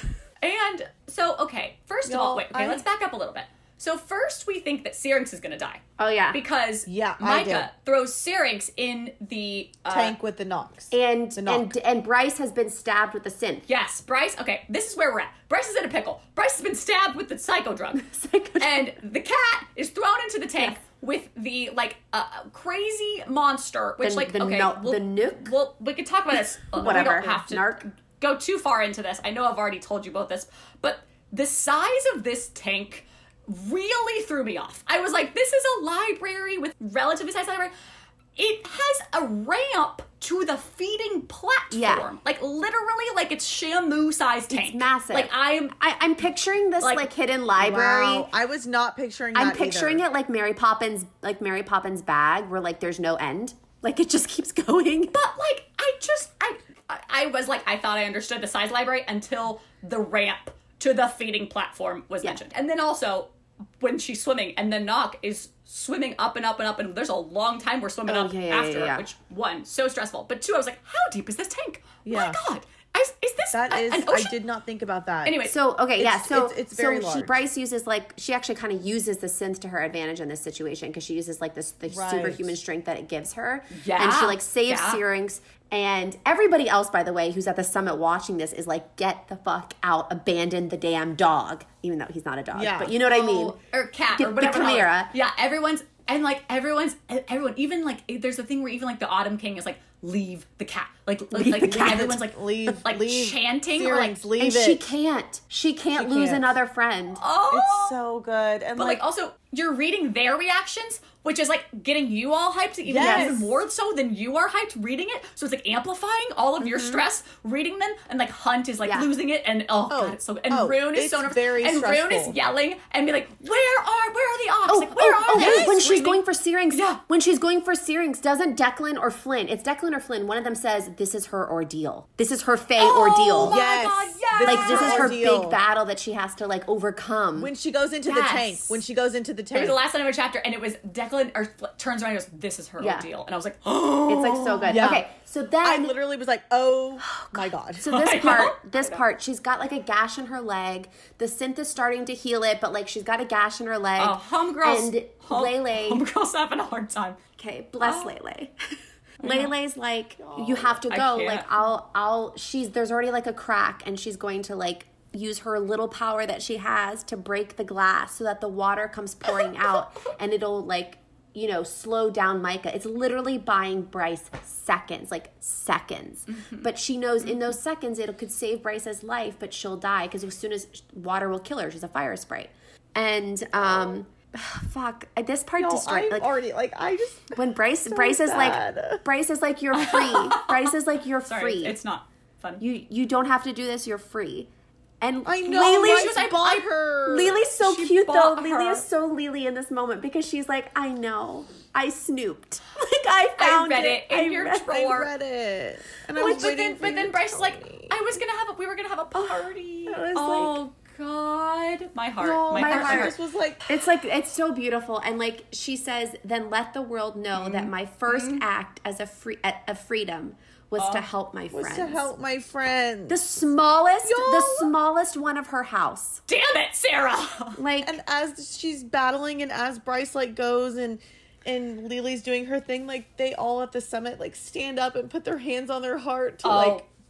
And so, okay, first of all, Y'all, wait, okay, I- let's back up a little bit. So first we think that Syrinx is gonna die Oh, yeah. because Yeah, I Micah throws Syrinx in the uh, Tank with the Nox. And, The knock. and and Bryce has been stabbed with a synth. Yes, Bryce. Okay, this is where we're at. Bryce is in a pickle. Bryce has been stabbed with the psycho drug, Psycho drug. and the cat is thrown into the tank Yes. with the like uh, crazy monster. Which The- like the okay, no- we'll, the nuke? Well, we can talk about this. Uh, Whatever. We don't have to Narc. go too far into this. I know I've already told you both this, but the size of this tank really threw me off. I was like, this is a library with relatively sized library. It has a ramp to the feeding platform. Yeah. Like literally like it's Shamu sized tank. It's massive. Like I'm I, I'm picturing this like, Like, hidden library. Wow, I was not picturing that I'm picturing either. it like Mary Poppins, like Mary Poppins' bag, where like there's no end. Like it just keeps going. but like I just I I I was like I thought I understood the size library until the ramp to the feeding platform was Yeah. mentioned. And then also when she's swimming and the knock is swimming up and up and up and there's a long time we're swimming Oh, up yeah, yeah, after yeah, yeah. which one so stressful, but two I was like how deep is this tank? Yeah. My God, is, is this That a- is, an I ocean? did not think about that. Anyway, So okay, yeah. It's- So it's- it's very so she large. Bryce uses like she actually kind of uses the synth to her advantage in this situation because she uses like this the Right. superhuman strength that it gives her. Yeah, And she like saves yeah. Syrinx. And everybody else, by the way, who's at the summit watching this is like, get the fuck out, abandon the damn dog. Even though he's not a dog. Yeah. But you know what I mean? or cat Get or the whatever. the hell. Chimera. Yeah, everyone's and like everyone's everyone even like there's a thing where even like the Autumn King is like leave the cat like like, Leave like the cat. everyone's like Leave, like leave, chanting or like Syrinx, leave And it. she can't. She can't She lose can't. another friend. oh It's so good. And but like, like also you're reading their reactions, which is like getting you all hyped even, Yes. even more so than you are hyped reading it. So it's like amplifying all of your stress reading them, and like Hunt is like Mm-hmm. Yeah. losing it, and oh, Oh, god, it's so and oh, Rune is it's so nervous, very and Rune is stressful. yelling and be like, where are where are the ox? Oh, like where oh, are oh, they? wait, when she's Screaming. going for Syrinx, Yeah. when she's going for Syrinx, doesn't Declan or Flynn, it's Declan or Flynn, one of them says, this is her ordeal. This is her Fae Oh ordeal. my Yes. God, yes. This Like, this is her ordeal. big battle that she has to, like, overcome. when she goes into the Yes. tank, when she goes into the It tank. was the last line of a chapter, and it was Declan or Fl- turns around and goes, "This is her Yeah. ordeal," and I was like, "Oh, It's, like, so good. Yeah. Okay, so then... I literally was like, oh my God. So this I know. part, this part, she's got like a gash in her leg. The synth is starting to heal it, but like she's got a gash in her leg. oh, homegirls, And home, Lele, homegirls having a hard time." okay, bless Oh. Lele. Lele's like, you have to I go. can't. Like, I'll, I'll. She's there's already like a crack, and she's going to like use her little power that she has to break the glass so that the water comes pouring out, and it'll like, you know, slow down Micah. It's literally buying Bryce seconds, like seconds. Mm-hmm. But she knows in those seconds it could save Bryce's life, but she'll die because as soon as water will kill her, she's a fire sprite. And um, fuck, this part No, destroyed. I'm Like already like I just when Bryce, Bryce is like, sad. Bryce is like, you're free. Bryce is like, you're Sorry, free. it's not funny. you you don't have to do this. You're free. And I know. Lily, Lily, she was like, bought I- her. Lily's so She cute though. bought Lily her. is so Lily in this moment because she's like, I know, I snooped. Like I found read it in I your read- drawer. I Or- read it, and I But was then, waiting for but you then to Bryce is tell like, me. I was gonna have a, we were gonna have a party. I was oh God, my heart, No, my, my heart, my heart. I heart. just was like, It's like it's so beautiful, and like she says, then let the world know that Mm-hmm. my 1st act as a free at a freedom was to help my was friends. to help my friends. The smallest, the Y'all. smallest one of her house. Damn it, Sarah. Like And as she's battling, and as Bryce like goes and and Lily's doing her thing, like they all at the summit like stand up and put their hands on their heart to Oh, like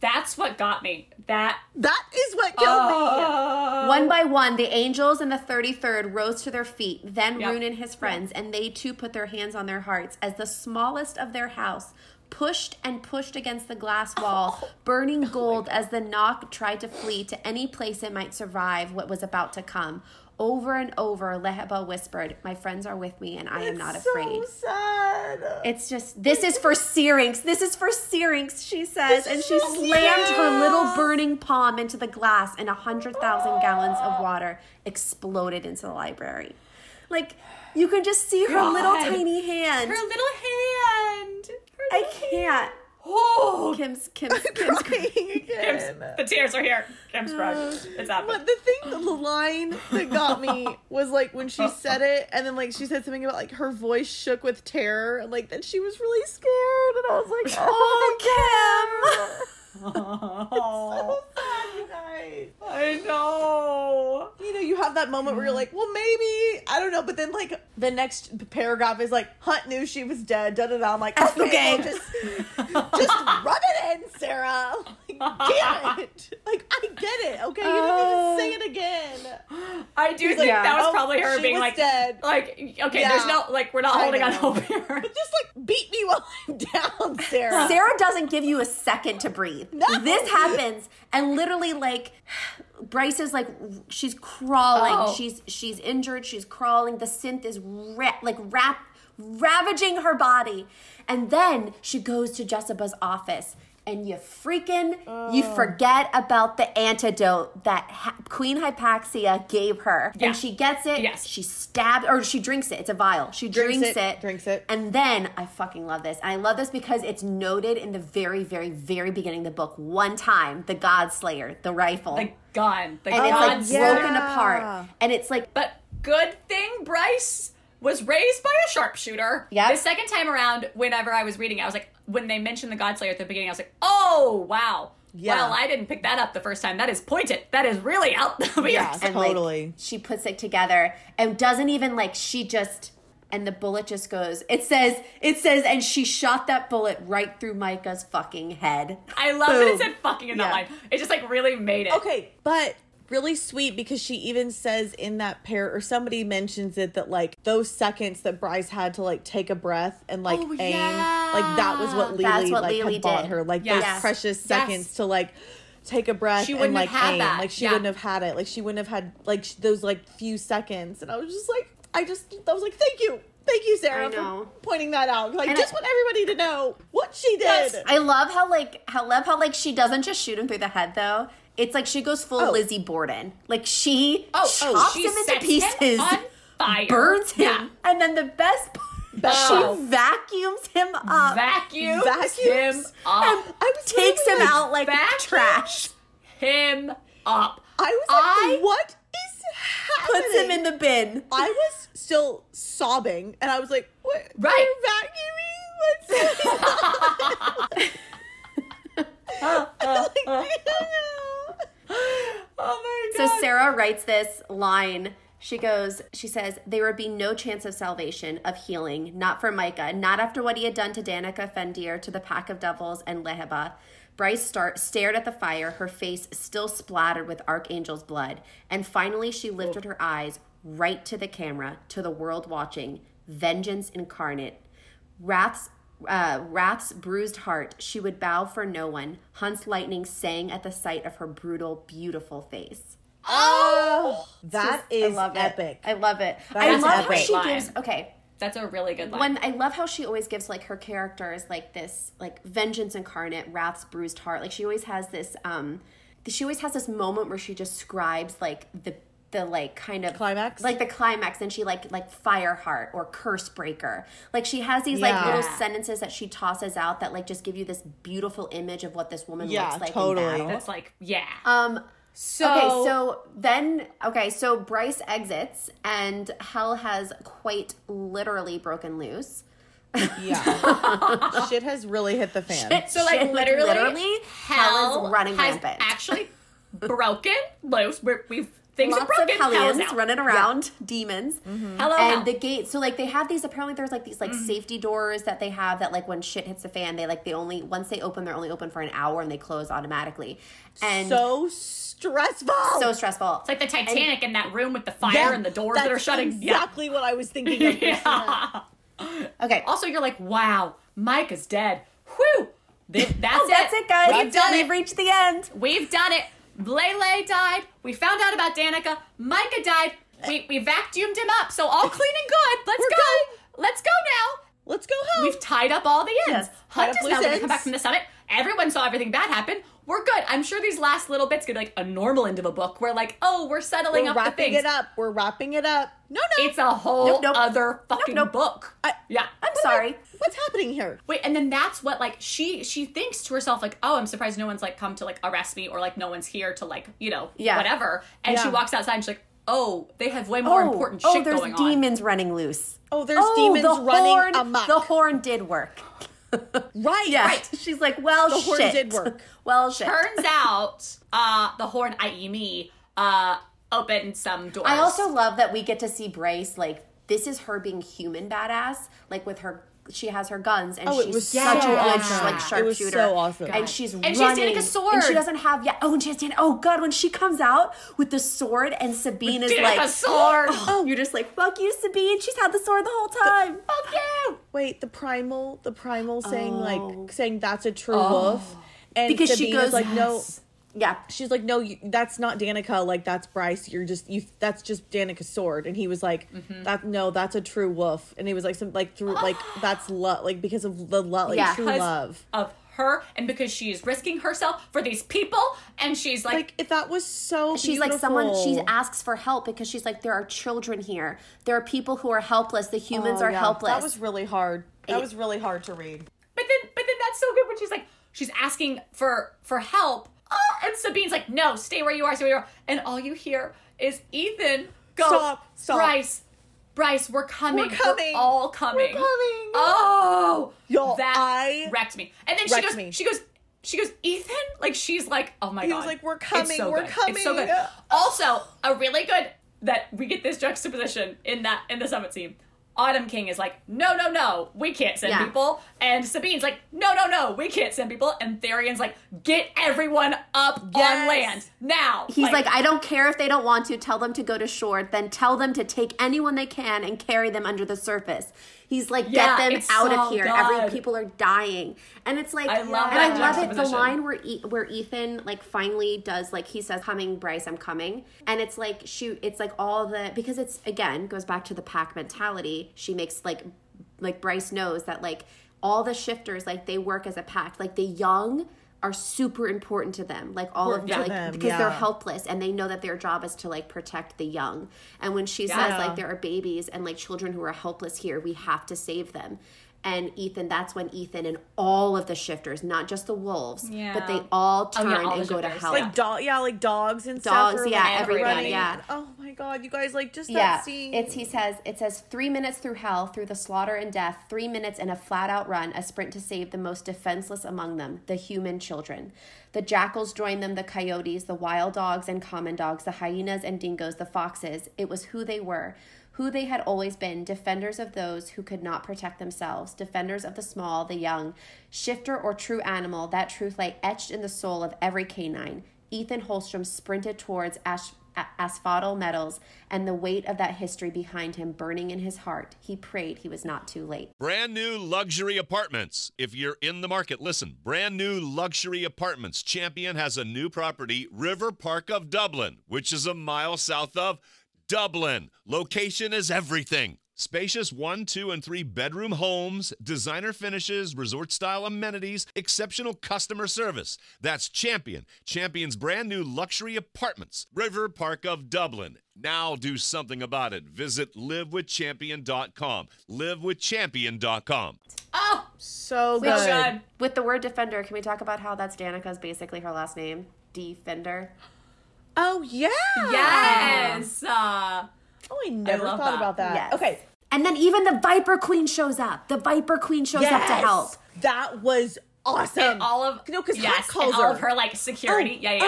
That's what got me. That That is what killed uh, One by one, the angels and the thirty-third rose to their feet, then Yep. Rune and his friends, and they too put their hands on their hearts as the smallest of their house pushed and pushed against the glass wall, burning gold as the knock tried to flee to any place it might survive what was about to come. Over and over, Leheba whispered, "My friends are with me, and I am not It's afraid." so sad. It's just, this is for Syrinx. This is for Syrinx, she says. This And is she so slammed cute. her little burning palm into the glass, and a hundred thousand gallons of water exploded into the library. Like, you can just see her God. little tiny hand. her little hand. Her I little can't. Oh, Kim's, Kim's, Kim's. Crying Kim's, again. the tears are here. Kim's crying. It's happening. But the thing, the line that got me was like when she said it, and then like she said something about like her voice shook with terror, and like that she was really scared, and I was like, Oh, Kim. so sad, you guys. I know. You know, you have that moment where you're like, well, maybe I don't know, but then like the next paragraph is like, Hunt knew she was dead. Da da da. I'm like, okay, Okay. well, just just rub it in, Sarah. Like, damn it. Like I get it. Okay, you didn't even say it again. I do He's think like, that was oh, probably her she being was like, dead. like, okay, Yeah. there's no, like, we're not I holding on know. hope here. But just like beat me while I'm down, Sarah. Sarah doesn't give you a second to breathe. No. This happens, and literally, like, Bryce is like, she's crawling. Oh. She's she's injured. She's crawling. The synth is ra- like rap ravaging her body, and then she goes to Jessica's office. And you freaking, you forget about the antidote that ha- Queen Hypaxia gave her. Yeah. And she gets it. Yes. She stabs, or she drinks it. It's a vial. She Drinks drinks, it, it. drinks it. And then, I fucking love this. And I love this because it's noted in the very, very, very beginning of the book. One time, the Godslayer, the rifle. The gun. The and it's gun. like yeah. broken apart. And it's like, But good thing Bryce was raised by a sharpshooter. Yep. The second time around, whenever I was reading it, I was like, when they mentioned the Godslayer at the beginning, I was like, oh, wow. Yeah. Well, I didn't pick that up the first time. That is pointed. That is really out there. Yeah. and Totally. like, she puts it together and doesn't even like, she just, and the bullet just goes, it says, it says, and she shot that bullet right through Micah's fucking head. I love that it Boom. said fucking in that Yeah. line. It just like really made it. Okay, but really sweet because she even says in that pair, or somebody mentions it, that like those seconds that Bryce had to like take a breath and like Oh, aim, yeah. like that was what Lily That's what like Lily had bought did. her, like Yes. those precious Yes. seconds to like take a breath She and wouldn't like have had aim, that. like she Yeah. wouldn't have had it, like she wouldn't have had like sh- those like few seconds, and I was just like, I just, I was like, thank you. Thank you, Sarah, I know. for pointing that out. Like, And just I- want everybody to know what she did. Yes. I love how like, how love how like she doesn't just shoot him through the head though. It's like she goes full Oh. Lizzie Borden. Like she Oh, chops oh, she him into sets pieces, him on fire. burns him, Yeah. and then the best part, Oh. she vacuums him up, Vacuums, Vacuums him up. and I was takes really him like, out like vacuums trash, him up. I was like, I- what is happening? puts him in the bin. I was still sobbing, and I was like, "What? Right. You're vacuuming? What's going on?" Like, I don't know. Oh my So god. Sarah writes this line. She goes, she says, there would be no chance of salvation, of healing, not for Micah, not after what he had done to Danica Fendir, to the pack of devils, and Leheba. Bryce start, stared at the fire, her face still splattered with Archangel's blood. And finally she lifted her eyes right to the camera, to the world watching, vengeance incarnate. Wrath's Uh, Wrath's bruised heart, she would bow for no one. Hunt's lightning sang at the sight of her brutal, beautiful face. Oh, that I is love epic. It. I love it. That I is love how epic. she line. gives. Okay, That's a really good line. when I love how she always gives like her characters like this, like vengeance incarnate, Wrath's bruised heart. Like she always has this. um She always has this moment where she describes like the the like kind of Climax? like the climax, and she like like Fireheart or Curse Breaker. Like she has these like Yeah. little sentences that she tosses out that like just give you this beautiful image of what this woman Yeah, looks like totally. in battle. That's like, yeah. Um. so Okay, so then, okay, so Bryce exits, and hell has quite literally broken loose. Yeah, shit has really hit the fan. So like Shit, literally, literally, hell is running has rampant. actually broken loose. We're, we've Things Lots are broken. of Hell is hellions out. running around, demons. Mm-hmm. Hello, and hell. the gate. So like they have these. Apparently, there's like these like Mm-hmm. safety doors that they have that like when shit hits the fan, they like they only once they open, they're only open for an hour and they close automatically. And So stressful. so stressful. It's like the Titanic in that room with the fire Yeah, and the doors that's that are shutting. exactly what I was thinking of. Yeah. Okay. Also, you're like, wow, Micah's dead. Whew. Th- That's Oh, it. that's it, guys. We've done We've it. reached the end. We've done it. Lele died. We found out about Danica. Micah died. We we vacuumed him up. So all clean and good. Let's We're go. Let's go now. Let's go home. We've tied up all the ends. Yes. Tied Hunt up is loose now going to ends. come back from the summit. Everyone saw everything bad happen. We're good. I'm sure these last little bits could be like a normal end of a book where like, oh, we're settling We're up the wrapping things. it up. We're wrapping it up. No, no. It's a whole Nope, nope. other fucking Nope, nope. book. I- yeah. I'm sorry. What's happening here? Wait, and then that's what like she she thinks to herself like, oh, I'm surprised no one's like come to like arrest me or like no one's here to like you know Yeah. whatever. And she Yeah. walks outside and she's like, oh, they have way more important oh, shit there's going on. demons running loose. Oh, there's demons the running horn, amok. The horn did work. Right. Yeah. Right. She's like, well, The horn shit. did work. Well, shit. Turns out, uh, the horn, that is me, uh, opened some doors. I also love that we get to see Bryce, like, this is her being human badass, like with her, she has her guns and Oh, it she's was such so a good awesome. like It was sharpshooter. so awesome. And she's And she has running. Danica's sword. And she doesn't have, yeah, oh, and she has Dan- oh god, when she comes out with the sword and Sabine is like, Danica's sword. oh, you're just like, fuck you, Sabine, she's had the sword the whole time. Fuck you! Wait, the primal, the primal saying Oh. like saying that's a true wolf, and Because she Sabine is goes, like no, Yeah. she's like no, you, that's not Danica, like that's Bryce. You're just you. That's just Danica's sword, and he was like that. No, that's a true wolf, and he was like some like through like that's love, like because of the love, like Yeah. true Because love. of her and because she's risking herself for these people and she's like, Like if that was so, She's like someone, she beautiful. asks for help because she's like, there are children here. There are people who are helpless. The humans Oh, are yeah. helpless. That was really hard. That It- was really hard to read. but then but then that's so good when she's like she's asking for for help. Oh, and Sabine's like, no, stay where you are, stay where you are. And all you hear is Ethan go, Stop, stop. Bryce, Bryce, we're coming. We're coming. all coming. We're coming. Oh, Y'all, that I- wrecked me. And then she wrecked goes, me. she goes, she goes, Ethan? Like she's like, oh my He god. was like, "We're It's coming, so we're good. It's so coming." good. Also, a really good that we get this juxtaposition in that in the summit scene. Autumn King is like, no, no, no, we can't send Yeah. people. And Sabine's like, no, no, no, we can't send people. And Therion's like, get everyone up Yes. on land now. He's like, I don't care if they don't want to. Tell them to go to shore. Then tell them to take anyone they can and carry them under the surface. He's like, Yeah, get them it's out so of here. good. Every people are dying, and it's like, I love and that I love it. The juxtaposition. line where e- where Ethan like finally does like he says, "Coming, Bryce, I'm coming," and it's like shoot, it's like all the because it's again goes back to the pack mentality. She makes like like Bryce knows that like all the shifters like they work as a pack. Like the young are super important to them. Like all of Important them, to like them, because they're yeah. helpless and they know that their job is to like protect the young. And when she Yeah. says like there are babies and like children who are helpless here, we have to save them. And Ethan, that's when Ethan and all of the shifters, not just the wolves, Yeah. but they all Oh, turn yeah, all the and go to shifters, help. yeah. Like dog, yeah, like dogs and Dogs, stuff. are, yeah, like, everybody, running. yeah. Oh my god, you guys, like just Yeah, that scene. it's he says it says three minutes through hell, through the slaughter and death, three minutes in a flat out run, a sprint to save the most defenseless among them, the human children. The jackals joined them, the coyotes, the wild dogs and common dogs, the hyenas and dingoes, the foxes. It was who they were, who they had always been, defenders of those who could not protect themselves, defenders of the small, the young, shifter or true animal. That truth lay etched in the soul of every canine. Ethan Holstrom sprinted towards Ash. Asphodel Meadows, and the weight of that history behind him burning in his heart. He prayed he was not too late. Brand new luxury apartments. If you're in the market, listen. Brand new luxury apartments. Champion has a new property, River Park of Dublin, which is a mile south of Dublin. Location is everything. Spacious one, two, and three bedroom homes, designer finishes, resort-style amenities, exceptional customer service. That's Champion. Champion's brand new luxury apartments. River Park of Dublin. Now do something about it. Visit live with champion dot com. live with champion dot com. oh, so Which, good. good. with the word defender, can we talk about how that's Danica's basically her last name? Defender. Oh yeah. yes. Uh, Oh, I never love thought that. about that. Yes. Okay. And then even the Viper Queen shows up. The Viper Queen shows up to Yes. help. That was awesome. and all of no, because yes, calls and all her. of her like security. Oh, yeah, yeah. Oh,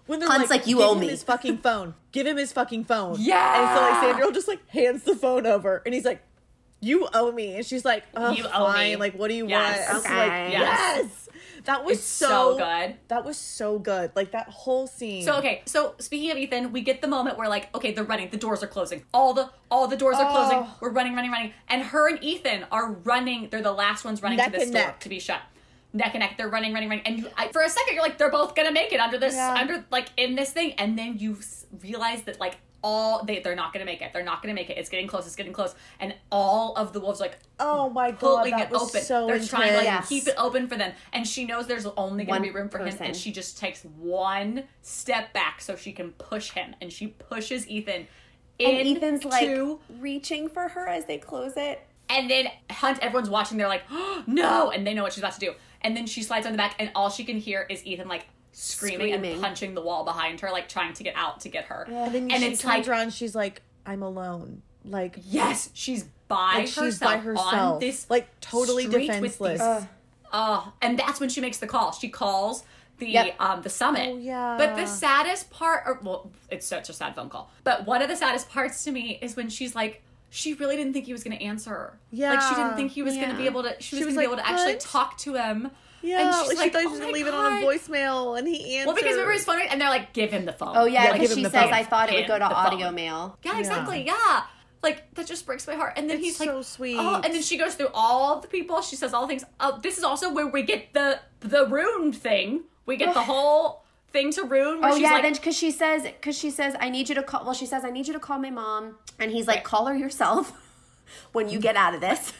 when they're Hunt's like, like, you give owe him me. his fucking phone. Give him his fucking phone. Yeah. And so like Sandra just like hands the phone over, and he's like, you owe me. And she's like, oh, You owe fine. me. Like, what do you Yes. want? It's Okay. like, Yes. yes. That was It's so, so good. That was so good. Like that whole scene. So okay, so speaking of Ethan, we get the moment where like, okay, they're running, the doors are closing. All the all the doors are Oh. closing. We're running, running, running. And her and Ethan are running, they're the last ones running Neck to this and door neck. to be shut. Neck and neck, they're running, running, running. And you, I, for a second, you're like, they're both gonna make it under this, Yeah. under like in this thing. And then you s- realize that like all they they're not gonna make it. They're not gonna make it. It's getting close. It's getting close. And all of the wolves like oh my god, pulling that it was open. so They're intense. trying to like Yes. keep it open for them, and she knows there's only going One to be room for him, person. and she just takes one step back so she can push him, and she pushes Ethan in And Ethan's like to- reaching for her as they close it. and then Hunt. Everyone's watching. They're like, oh, no, and they know what she's about to do. And then she slides on the back, and all she can hear is Ethan like screaming, Screaming. and punching the wall behind her, like trying to get out to get her. And then and she it's turns like, around, she's like, I'm alone. Like, yes, she's by like herself, she's by herself. on this like totally street with defenseless. these- Oh, and that's when she makes the call. She calls the Yep. um the summit. Oh, yeah. But the saddest part, or well, it's such a sad phone call. But one of the saddest parts to me is when she's like, she really didn't think he was going to answer her. like she Yeah. didn't think he was going to be Yeah. able to. She was, She was going to be like, able to actually "What?" talk to him. Yeah, and like she's she like, thought she "Oh was my gonna leave it on a God." voicemail, and he answered. Well, because remember his phone, and they're like, give him the phone. Oh yeah, Yeah, because give she him the says phone. I thought it would Give go to the phone. audio mail. Yeah, exactly. Yeah. Like, that just breaks my heart. And then It's he's like, so sweet. Oh, and then she goes through all the people. She says all the things. Oh, this is also where we get the the Rune thing. We get the whole thing to Rune. Where Oh she's yeah, like, then because she says because she says I need you to call. Well, she says I need you to call my mom, and he's like, Right. call her yourself when you get out of this.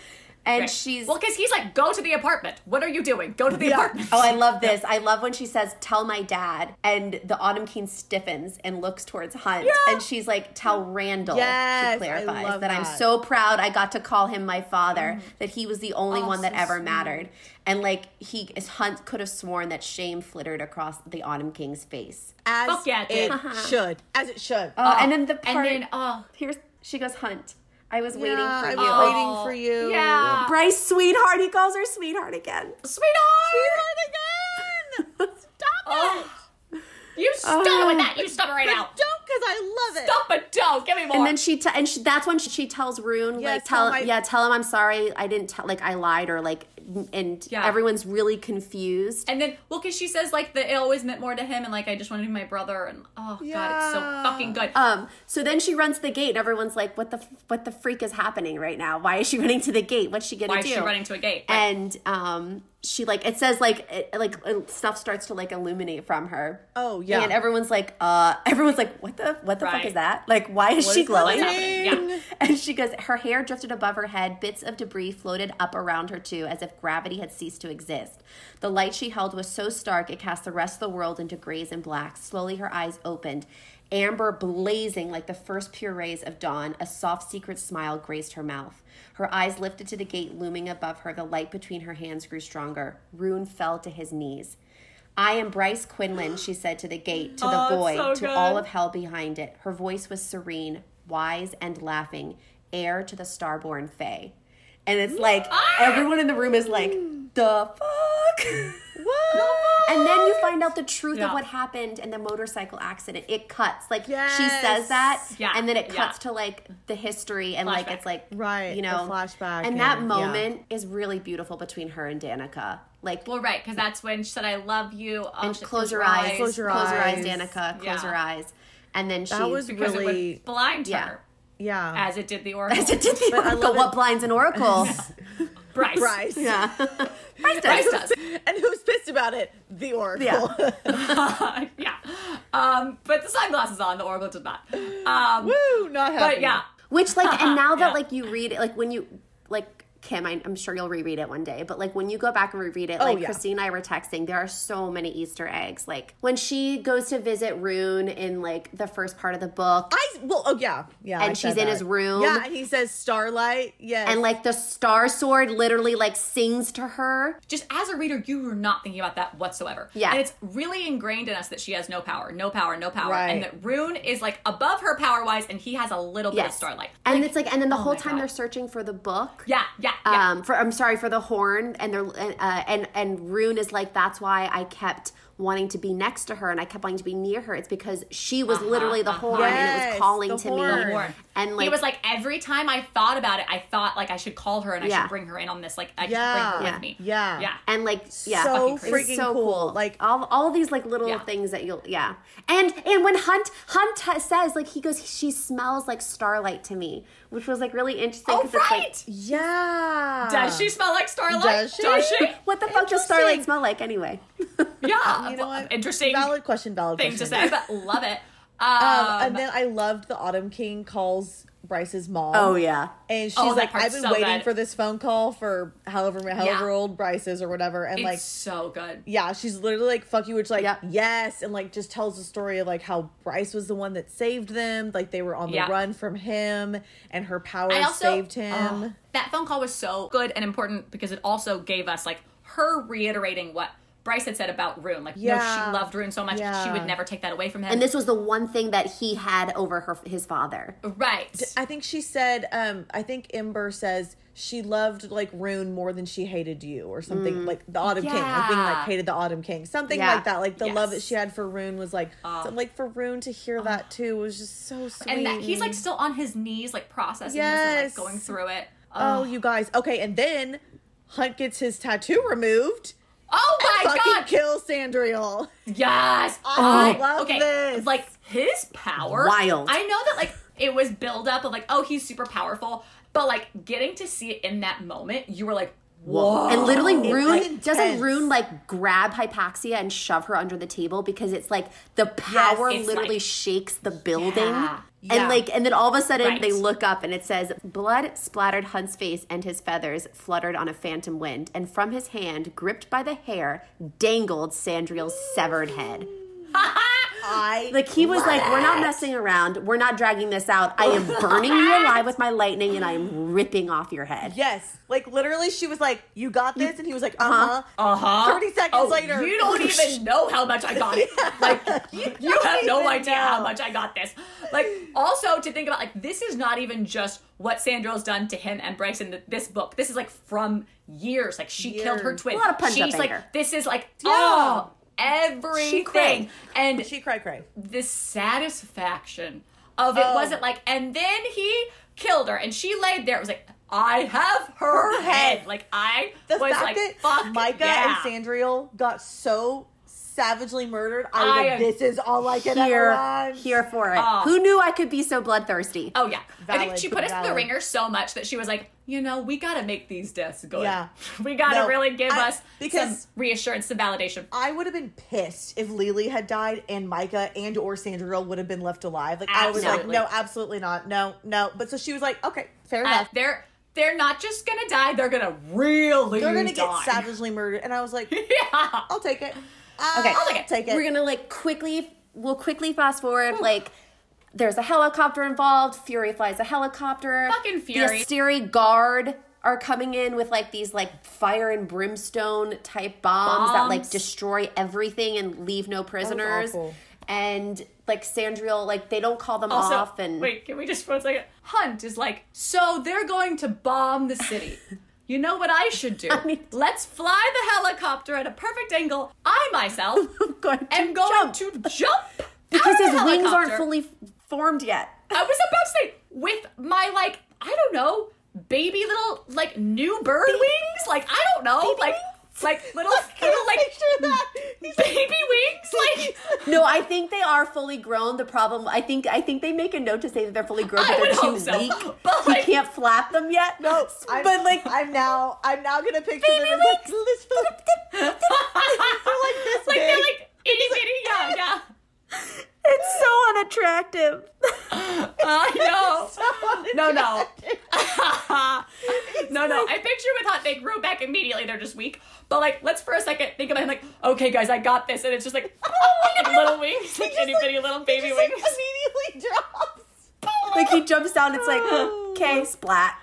And Right. she's well, because he's like, go to the apartment. What are you doing? Go to the Yeah. apartment. oh, I love this. I love when she says, "Tell my dad," and the Autumn King stiffens and looks towards Hunt, Yeah. and she's like, "Tell Randall." Yes, she I clarifies love that I'm that. so proud I got to call him my father. That he was the only Oh, one that so ever sweet. mattered, and like he Hunt could have sworn that shame flittered across the Autumn King's face. as Fuck yeah, it dude. should, as it should. Uh, and then the part, and then, oh, here's she goes, Hunt, I was waiting Yeah, for I you. was Oh, waiting for you. yeah. Bryce, sweetheart. He calls her sweetheart again. Sweetheart! Sweetheart again. Stop Oh, you stop it with that. You stop it right it. now. Don't, because I love it. Stop it. Don't. Give me more. And then she t- and she, that's when she, she tells Rune Yes, like tell tell my- yeah tell him I'm sorry I didn't tell like I lied or like and Yeah. everyone's really confused. And then, well, because she says, like, that it always meant more to him, and, like, I just wanted to be my brother, and, oh, God, it's so Yeah. fucking good. Um. So then she runs to the gate, and everyone's like, "What the f- what the freak is happening right now? Why is she running to the gate? What's she gonna Why do?" is she running to a gate? Right. And um, she like it says like it, like uh, stuff starts to like illuminate from her. Oh, yeah. And everyone's like, uh, everyone's like, "What the what the fuck Right. is that? Like, why is What she is glowing?" happening? Yeah. And she goes, her hair drifted above her head. Bits of debris floated up around her too, as if gravity had ceased to exist. The light she held was so stark it cast the rest of the world into grays and blacks. Slowly her eyes opened, amber blazing like the first pure rays of dawn. A soft secret smile graced her mouth. Her eyes lifted to the gate looming above her. The light between her hands grew stronger. Rune fell to his knees. "I am Bryce Quinlan," she said to the gate, to the Oh, it's void, so to good. all of hell behind it. Her voice was serene, wise, and laughing, heir to the starborn fae. And it's like, Ah! everyone in the room is like, the fuck? What? And then you find out the truth Yeah. of what happened in the motorcycle accident. It cuts. Like, she Yes. says that, Yeah, and then it yeah. cuts to, like, the history, and, like, Flashback. it's like, Right, you the know. flashback And that and- yeah. moment is really beautiful between her and Danica. Like, Well, right, because that's when she said, I love you. Oh, and shit, close your eyes, Close your close your eyes, eyes. Danica, close Yeah. your eyes. And then she, That was Because it really, would blind Yeah. her, yeah. as it did the Oracle. as it did the But I Oracle. love What it- blinds an Oracle? Bryce. Bryce. Yeah. Bryce Bryce does. does. And who's pissed about it? The Oracle. Yeah. yeah. Um, but the sunglasses on, the Oracle did not. Um, Woo, not happy. but yeah. Which, like, and now that, Yeah. like, you read it, like, when you, like, Kim, I, I'm sure you'll reread it one day, but, like, when you go back and reread it, Oh, like, yeah. Christine and I were texting, there are so many Easter eggs. Like, when she goes to visit Rune in, like, the first part of the book, I, well, oh, yeah. Yeah. And I she's said in that. his room. Yeah, and he says Starlight. Yes. and, like, the Star Sword literally, like, sings to her. Just as a reader, you are not thinking about that whatsoever. Yeah. And it's really ingrained in us that she has no power, no power, no power. Right. And that Rune is like above her power wise, and he has a little bit of Yes. starlight. And it's like, and then the oh whole my time God. they're searching for the book. Yeah, yeah. Yeah, yeah. Um, for I'm sorry for the horn, and they're uh, and and Rune is like, that's why I kept wanting to be next to her and I kept wanting to be near her. It's because she was uh-huh, literally the uh-huh. horn and it Yes, was calling the to horn. me. Horn. And like he was like, every time I thought about it, I thought like I should call her and I Yeah. should bring her in on this. Like I Yeah. should bring her Yeah. with me. Yeah. Yeah. and like yeah, So fucking crazy. freaking It's so cool. cool. Like- all all these like little Yeah. things that you'll yeah. And and when Hunt Hunt t- says like he goes, she smells like starlight to me, which was like really interesting. Oh, 'cause it's, right. like, Yeah. Does she smell like Starlight? Does she? Does she? what the fuck does Interesting. starlight smell like anyway? Yeah. You know what? Interesting Valid question, valid thing question. to say, but love it. Um, Um, and then I loved the Autumn King calls Bryce's mom. Oh yeah. And she's Oh, that like, part's I've been so waiting good. for this phone call for however however Yeah. old Bryce is or whatever. And it's like, so good. yeah, she's literally like, fuck you, which like, Yep. yes. And like, just tells the story of like how Bryce was the one that saved them. Like they were on the Yeah. run from him and her powers I also saved him. oh, that phone call was so good and important because it also gave us like her reiterating what Bryce had said about Rune. Like, no, Yeah. she loved Rune so much Yeah. she would never take that away from him. And this was the one thing that he had over her his father. right. I think she said, um, I think Ember says she loved like Rune more than she hated you or something like the Autumn King. Like being like Yeah. hated the Autumn King. Something Yeah. like that. Like the Yes. love that she had for Rune was like, so, like for Rune to hear that too was just so sweet. And that he's like still on his knees, like processing this Yes. and like going through it. oh, you guys. Okay. And then Hunt gets his tattoo removed. Oh my Fucking god! kill Sandriel. Yes. I Oh, love okay. this. Like his power. Wild. I know that like it was build up of like, oh, he's super powerful, but like getting to see it in that moment, you were like, whoa. And literally, It's Rune doesn't intense. Rune like grab Hypaxia and shove her under the table because it's like the power it's literally like- shakes the building. Yeah. Yeah. And like, and then all of a sudden Right. they look up and it says, "Blood splattered Hunt's face, and his feathers fluttered on a phantom wind, and from his hand, gripped by the hair, dangled Sandriel's severed head." I Like he was like, "We're not messing around. We're not dragging this out. I am burning you alive with my lightning, and I am ripping off your head." Yes. Like literally she was like, you got this? And he was like, uh-huh. Uh-huh. thirty seconds Oh, later. you don't even know how much I got it. Like, you, you have no even idea how know. much I got this. Like, also to think about, like, this is not even just what Sandriel's done to him and Bryce in the, this book. This is, like, from years. Like, she killed her Years. twin. A lot of punch-up She's, like, anger. this is, like, Yeah. oh, She everything. cried. And She cry cry. the satisfaction of it Oh. wasn't like, and then he killed her and she laid there. It was like, I have her, Her head. head. Like, I The was fact like, that fuck Micah yeah. and Sandriel got so savagely murdered, I was I like, am this is all I can ever Here, want. here for it. Oh. Who knew I could be so bloodthirsty? Oh yeah, I think Valid, she put us in the valid. ringer so much that she was like, you know, we gotta make these deaths good. Yeah. we gotta No, really give I- us because- some reassurance, some validation. I would have been pissed if Lily had died and Micah and or Sandriel would have been left alive. Like I was like, Absolutely. no, absolutely not. No, no. But so she was like, okay, fair Uh, enough. they're they're not just gonna die; they're gonna really They're gonna die. get savagely murdered. And I was like, yeah. I'll take it. Okay. I'll take it. take it. We're gonna like quickly, we'll quickly fast forward. Like, there's a helicopter involved. Fury flies a helicopter. Fucking Fury. The Asteri guard are coming in with like these like fire and brimstone type bombs, that like Bombs. destroy everything and leave no prisoners. awful. And like Sandriel, like they don't call them Also, off. And wait, can we just for a second? Hunt is like, so they're going to bomb the city. You know what I should do? mean- Let's fly the helicopter at a perfect angle. I myself going to am going jump. to jump because out of his the wings aren't helicopter. fully formed yet. I was about to say, with my, like, I don't know, baby little, like, new bird wings? Like, I don't know. Baby like, wings? like, little, little, like, picture that. baby wings? Like, No, I think they are fully grown. The problem, I think, I think they make a note to say that they're fully grown, I but they're would too hope so. weak. But, He like- can't flap them yet. No, I'm, but like, I'm now, I'm now gonna picture Baby them as, like, little- they're like this like, big. they're, like, itty bitty, yeah, yeah. it's so unattractive. I know. No, no. no, no. I picture with Hunt, they grew back immediately. They're just weak. But, like, let's for a second think about him like, okay, guys, I got this. And it's just like, like little wings, like just, itty like- bitty little It baby just, like, wings. immediately drops. Like he jumps down, it's like, okay, splat.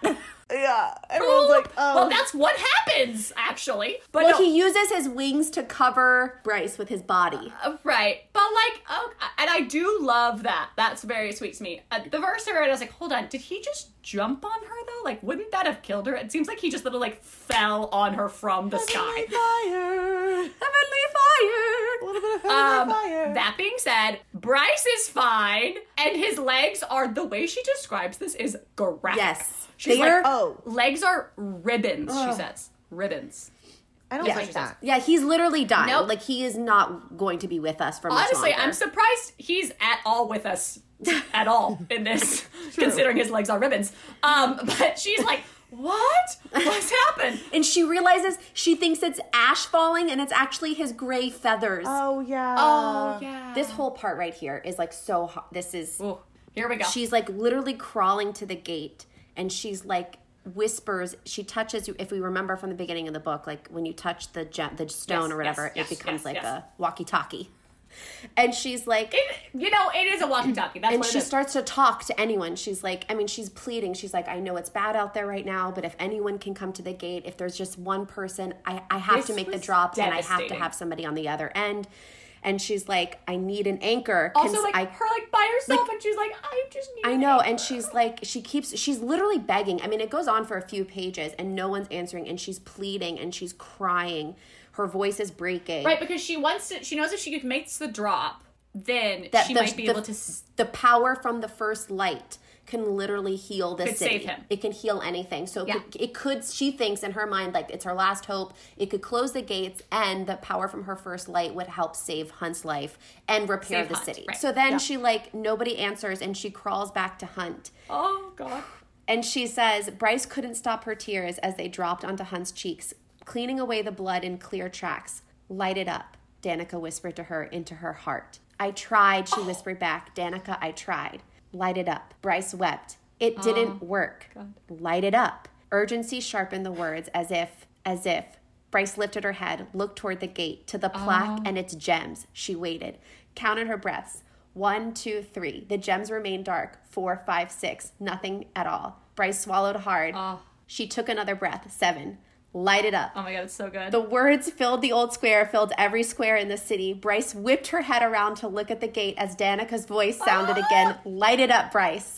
Yeah. Everyone's like, oh. Well, that's what happens, actually. But well, no. he uses his wings to cover Bryce with his body. Uh, right. But, like, oh, and I do love that. That's very sweet to me. Uh, the verse I read, I was like, hold on, did he just jump on her, though? Like, wouldn't that have killed her? It seems like he just literally, like, fell on her from the sky. Heavenly fire. Heavenly fire. A little bit of heavenly Um, fire. that being said, Bryce is fine, and his legs are, the way she describes this is graphic. Yes. She's They like, are- Oh. legs are ribbons, she says. Ribbons. I don't Yeah. like that. Yeah, he's literally dying. Nope. Like, he is not going to be with us for much Honestly, longer. I'm surprised he's at all with us at all in this, considering his legs are ribbons. Um, but she's like, what? What's happened? And she realizes, she thinks it's ash falling, and it's actually his gray feathers. Oh, yeah. Oh, yeah. This whole part right here is, like, so hot. This is... Ooh, here we go. She's, like, literally crawling to the gate, and she's, like, whispers. She touches you. If we remember from the beginning of the book, like, when you touch the gem, the stone Yes, or whatever, yes, yes, it becomes yes, like yes. a walkie-talkie. And she's like... It, you know, it is a walkie-talkie. That's and what she it is. starts to talk to anyone. She's like, I mean, she's pleading. She's like, I know it's bad out there right now, but if anyone can come to the gate, if there's just one person, I, I have This to make the was drop, and I have to devastating. have somebody on the other end. And she's like, I need an anchor. Can Also, like, I, her, like, by herself, and she's like, I just need I an know, anchor. and she's like, she keeps, she's literally begging. I mean, it goes on for a few pages, and no one's answering, and she's pleading, and she's crying. Her voice is breaking. Right, because she wants to, she knows if she makes the drop, then That she the- might be the- able to... s- The power from the first light can literally heal this Could city. save him. It can heal anything. So it, Yeah. could, it could, she thinks in her mind, like, it's her last hope. It could close the gates, and the power from her first light would help save Hunt's life and repair Save the Hunt, city. right. So then Yeah. she, like, nobody answers, and she crawls back to Hunt. Oh, God. And she says, Bryce couldn't stop her tears as they dropped onto Hunt's cheeks, cleaning away the blood in clear tracks. Light it up, Danica whispered to her into her heart. I tried, she whispered back. Danica, I tried. Light it up. Bryce wept. It didn't work. Light it up. Urgency sharpened the words as if, as if. Bryce lifted her head, looked toward the gate, to the plaque and its gems. She waited, counted her breaths. One, two, three. The gems remained dark. Four, five, six. Nothing at all. Bryce swallowed hard. She took another breath. Seven. Light it up. Oh, my God, it's so good. The words filled the old square, filled every square in the city. Bryce whipped her head around to look at the gate as Danica's voice sounded again. Light it up, Bryce.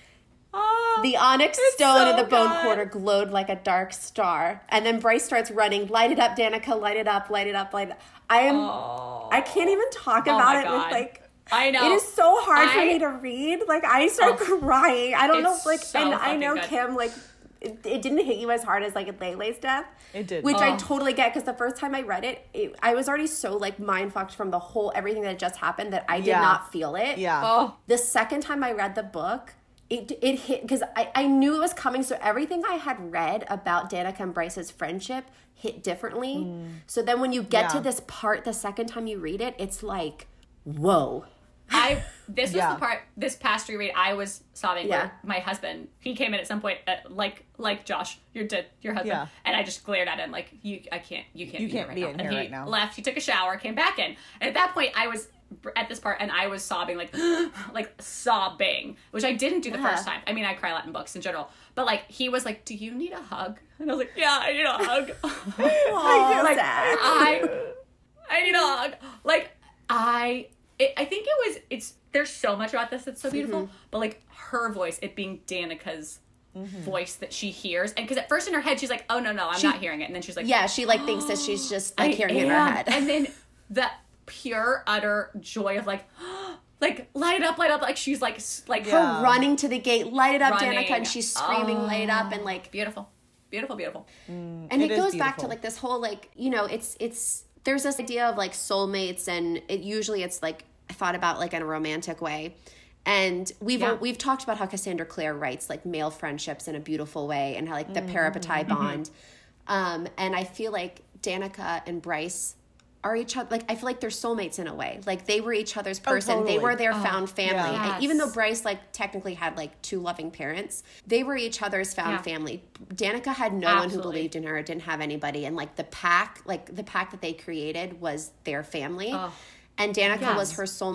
Oh, The onyx it's stone so in the bone good. quarter glowed like a dark star. And then Bryce starts running. Light it up, Danica. Light it up, light it up, light it up. I am, Oh. I can't even talk Oh about my it God. with like, I know. it is so hard for I- me to read. Like, I start Oh. crying. I don't know, It's like, so and I fucking know good. Kim, like, it, it didn't hit you as hard as, like, Lele's death. It did. Which I Oh. totally get, because the first time I read it, it, I was already so, like, mind-fucked from the whole, everything that had just happened that I did Yeah. not feel it. Yeah. Oh, The second time I read the book, it it hit, because I, I knew it was coming, so everything I had read about Danica and Bryce's friendship hit differently. So then when you get Yeah. to this part, the second time you read it, it's like, whoa. I this was Yeah. the part this past reread I was sobbing. Yeah. Where my husband, he came in at some point, uh, like like Josh, your did your husband, Yeah. and I just glared at him like you. I can't. You can't. You be can't here be right in now. here and he right now. Left. He took a shower, came back in, and at that point I was at this part and I was sobbing like like sobbing, which I didn't do the Yeah. first time. I mean, I cry a lot in books in general, but like he was like, "Do you need a hug?" And I was like, "Yeah, I need a hug." Oh, like sad. I, I need a hug. Like I, it, I think it was. It's there's so much about this that's so beautiful, but like her voice, it being Danica's voice that she hears, and because at first in her head she's like, "Oh no, no, I'm not hearing it," and then she's like, Yeah, she, like, thinks that she's just, like, I hearing it in her am. head. And then the pure utter joy of like, like light up, light up, like she's like, s- like Yeah. Her running to the gate, light it up, Running. Danica, and she's screaming, light it up, and, like, beautiful, beautiful, beautiful. and It it, is goes back to beautiful. like this whole like you know it's it's there's this idea of like soulmates, and it usually it's like thought about like in a romantic way, and we've Yeah. we've talked about how Cassandra Clare writes like male friendships in a beautiful way, and how like the Mm-hmm. parapetite bond, um and I feel like Danica and Bryce are each other, like I feel like they're soulmates in a way, like they were each other's person. They totally. were their found family. yeah. And even though Yes. Bryce like technically had like two loving parents, they were each other's found Yeah. family. Danica had no one who Absolutely. believed in her, didn't have anybody, and like the pack, like the pack that they created was their family. Oh. And Danica Yes. was her soulmate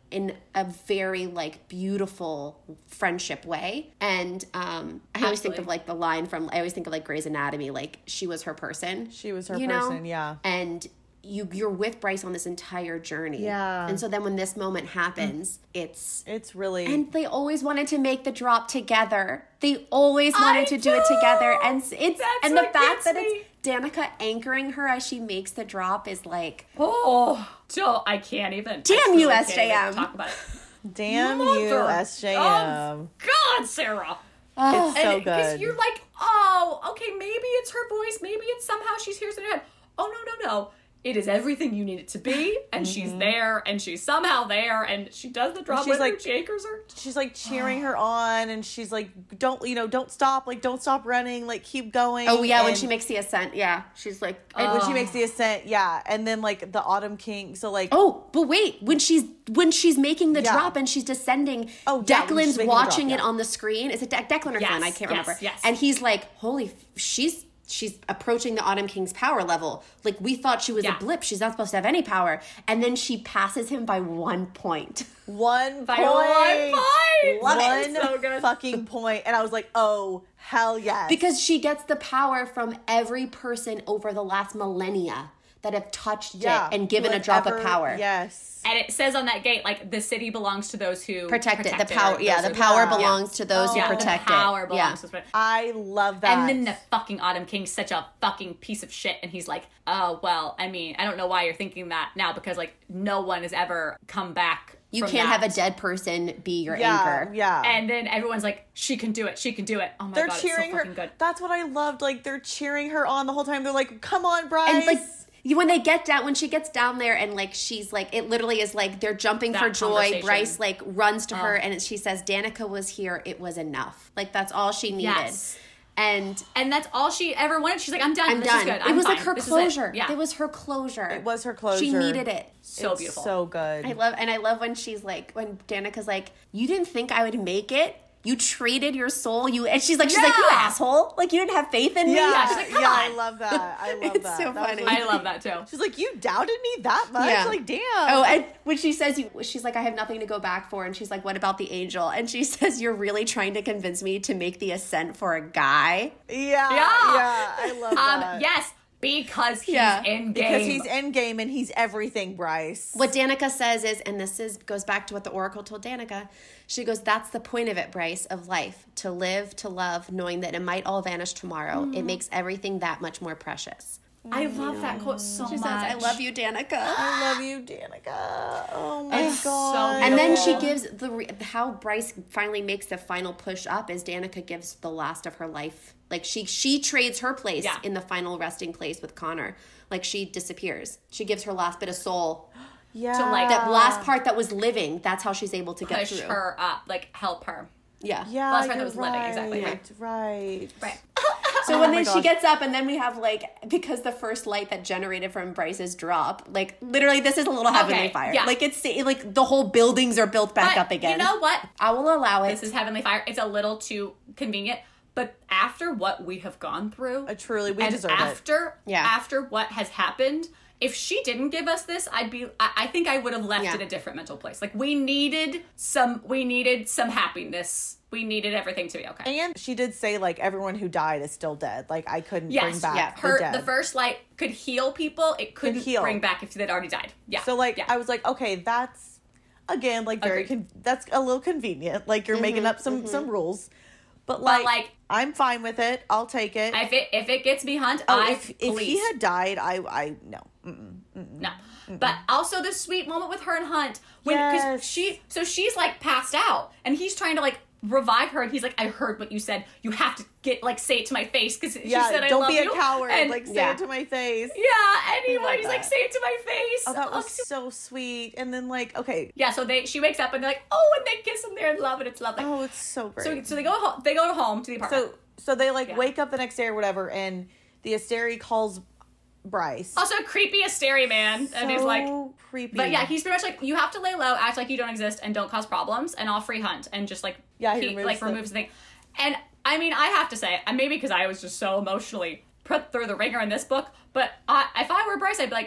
in a very like beautiful friendship way. And um, I always think Absolutely. of like the line from, I always think of like Grey's Anatomy, like she was her person. She was her you know? person, yeah. And you you're with Bryce on this entire journey. Yeah. And so then when this moment happens, it's It's really... and they always wanted to make the drop together. They always wanted I to do it together. And it's That's and the what fact gets that me. it's Danica anchoring her as she makes the drop is like, Oh, so I can't even. Damn I truly you, can't S J M. even Talk about it. Damn you, Mother S J M. of God, Sarah. oh, It's so And because good. you're like, oh, okay, maybe it's her voice, maybe it's somehow she's hears in her head. Oh no, no, no. It is everything you need it to be, and she's there, and she's somehow there, and she does the drop She's with like- her, she anchors her. She's like cheering her on, and she's like, "Don't you know? Don't stop! Like, don't stop running! Like, keep going!" oh yeah, when And- she makes the ascent, yeah, she's like, and when she Oh. makes the ascent, yeah, and then like the Autumn King. So like, oh, but wait, when she's when she's making the Yeah. drop and she's descending, Oh, yeah, when she's Declan's making the watching drop, it yeah. on the screen. Is it De- Declan or Yes, Flynn? I can't yes, remember. yes. And he's like, "Holy, f- she's she's approaching the Autumn King's power level. Like we thought she was Yeah. a blip. She's not supposed to have any power." And then she passes him by one point. one By point, one point! Love one it. So good. fucking point, and I was like, "Oh hell yes!" Because she gets the power from every person over the last millennia that have touched yeah, it and given a whoever- drop of power. Yes, And it says on that gate, like, the city belongs to those who Protect it. The protect power, or yeah, those the who- power Yeah. belongs to those Oh. who Yeah, protect the power it. Yeah. belongs to I love that. And then the fucking Autumn King's such a fucking piece of shit, and he's like, oh, well, I mean, I don't know why you're thinking that now, because, like, no one has ever come back You from can't that. have a dead person be your yeah, anchor. yeah. And then everyone's like, she can do it, she can do it. Oh my they're god, cheering it's so her. fucking good. That's what I loved. Like they're cheering her on the whole time. They're like, "Come on, Bryce!" And like you- when they get down, when she gets down there, and like she's like, it literally is like they're jumping That for joy. conversation. Bryce like runs to her, Oh. and she says, "Danica was here. It was enough. Like that's all she needed." Yes. And And that's all she ever wanted. She's like, I'm done. I'm this done. is good. It I'm was like fine. her This is closure. Yeah. It was her closure. it was her closure. She needed it. so It's beautiful. so good. I love, and I love when she's like, when Danica's like, "You didn't think I would make it. You traded your soul. You," and she's like, she's like, "You Yeah. asshole! Like you didn't have faith in me." yeah, she's like, "Come yeah, on." I love that. I love It's that. so That was funny. really I love that too. She's like, "You doubted me that much? Yeah. Like, damn." Oh, and when she says you, she's like, "I have nothing to go back for," and she's like, "What about the angel?" And she says, "You're really trying to convince me to make the ascent for a guy." yeah, Yeah. yeah, I love Um, that. yes, because he's Yeah. in game. because he's endgame and he's everything, Bryce. What Danica says is, and this is goes back to what the Oracle told Danica. She goes, "That's the point of it, Bryce, of life: to live, to love, knowing that it might all vanish tomorrow. Mm. It makes everything that much more precious." I love that quote so She much. says, "I love you, Danica." I love you, Danica. Oh my It's so god. And then she beautiful. gives the re- how Bryce finally makes the final push up is Danica gives the last of her life. Like she she trades her place Yeah. in the final resting place with Connor. Like she disappears. She gives her last bit of soul. yeah. to, like, That last part that was living, that's how she's able to get Push through. her up, like help her. Yeah. Yeah, last part that you're was living, right, exactly, Right. Right. Right. So Oh when my then she gosh. gets up and then we have like because the first light that generated from Bryce's drop, like literally this is a little heavenly Okay, fire. yeah. Like it's like the whole buildings are built back But up again. you know what? I will allow it. This is Heavenly Fire. It's a little too convenient. But after what we have gone through, Uh, truly, we and deserve it. after, Yeah. after what has happened, if she didn't give us this, I'd be. I, I think I would have left Yeah. it a different mental place. Like we needed some. We needed some happiness. We needed everything to be okay. And she did say like everyone who died is still dead. Like I couldn't Yes, bring back yeah. the Her dead. the first light could heal people. It couldn't heal. bring back if they'd already died. Yeah. So like yeah. I was like, okay, that's again like very Agreed. con- that's a little convenient. Like you're making up some some rules, but like, like- I'm fine with it. I'll take it. if it if it gets me hunt, oh, I if if he please. had died, I I no. Mm-mm. No. But also the sweet moment with her and Hunt. When because Yes. she so she's like passed out and he's trying to like revive her and he's like, I heard what you said. You have to get like say it to my face because she Yeah, said I don't love be a you. coward. And, like say yeah. it to my face. yeah, anyway, love he's like, that. say it to my face. Oh, that was Oh, so sweet. And then like, okay, yeah, so they she wakes up and they're like, oh, and they kiss and they're in love and it's lovely. oh, it's so great. so so they go home. They go home to the apartment. So so they like Yeah. wake up the next day or whatever, and the Asteri calls Bryce. also, creepy Asteri man, and he's like, So creepy. but yeah, he's pretty much like, you have to lay low, act like you don't exist, and don't cause problems, and I'll free Hunt, and just like Yeah, he he, removes like the- removes the thing. And I mean, I have to say, and maybe because I was just so emotionally put through the ringer in this book, but I, if I were Bryce, I'd be like,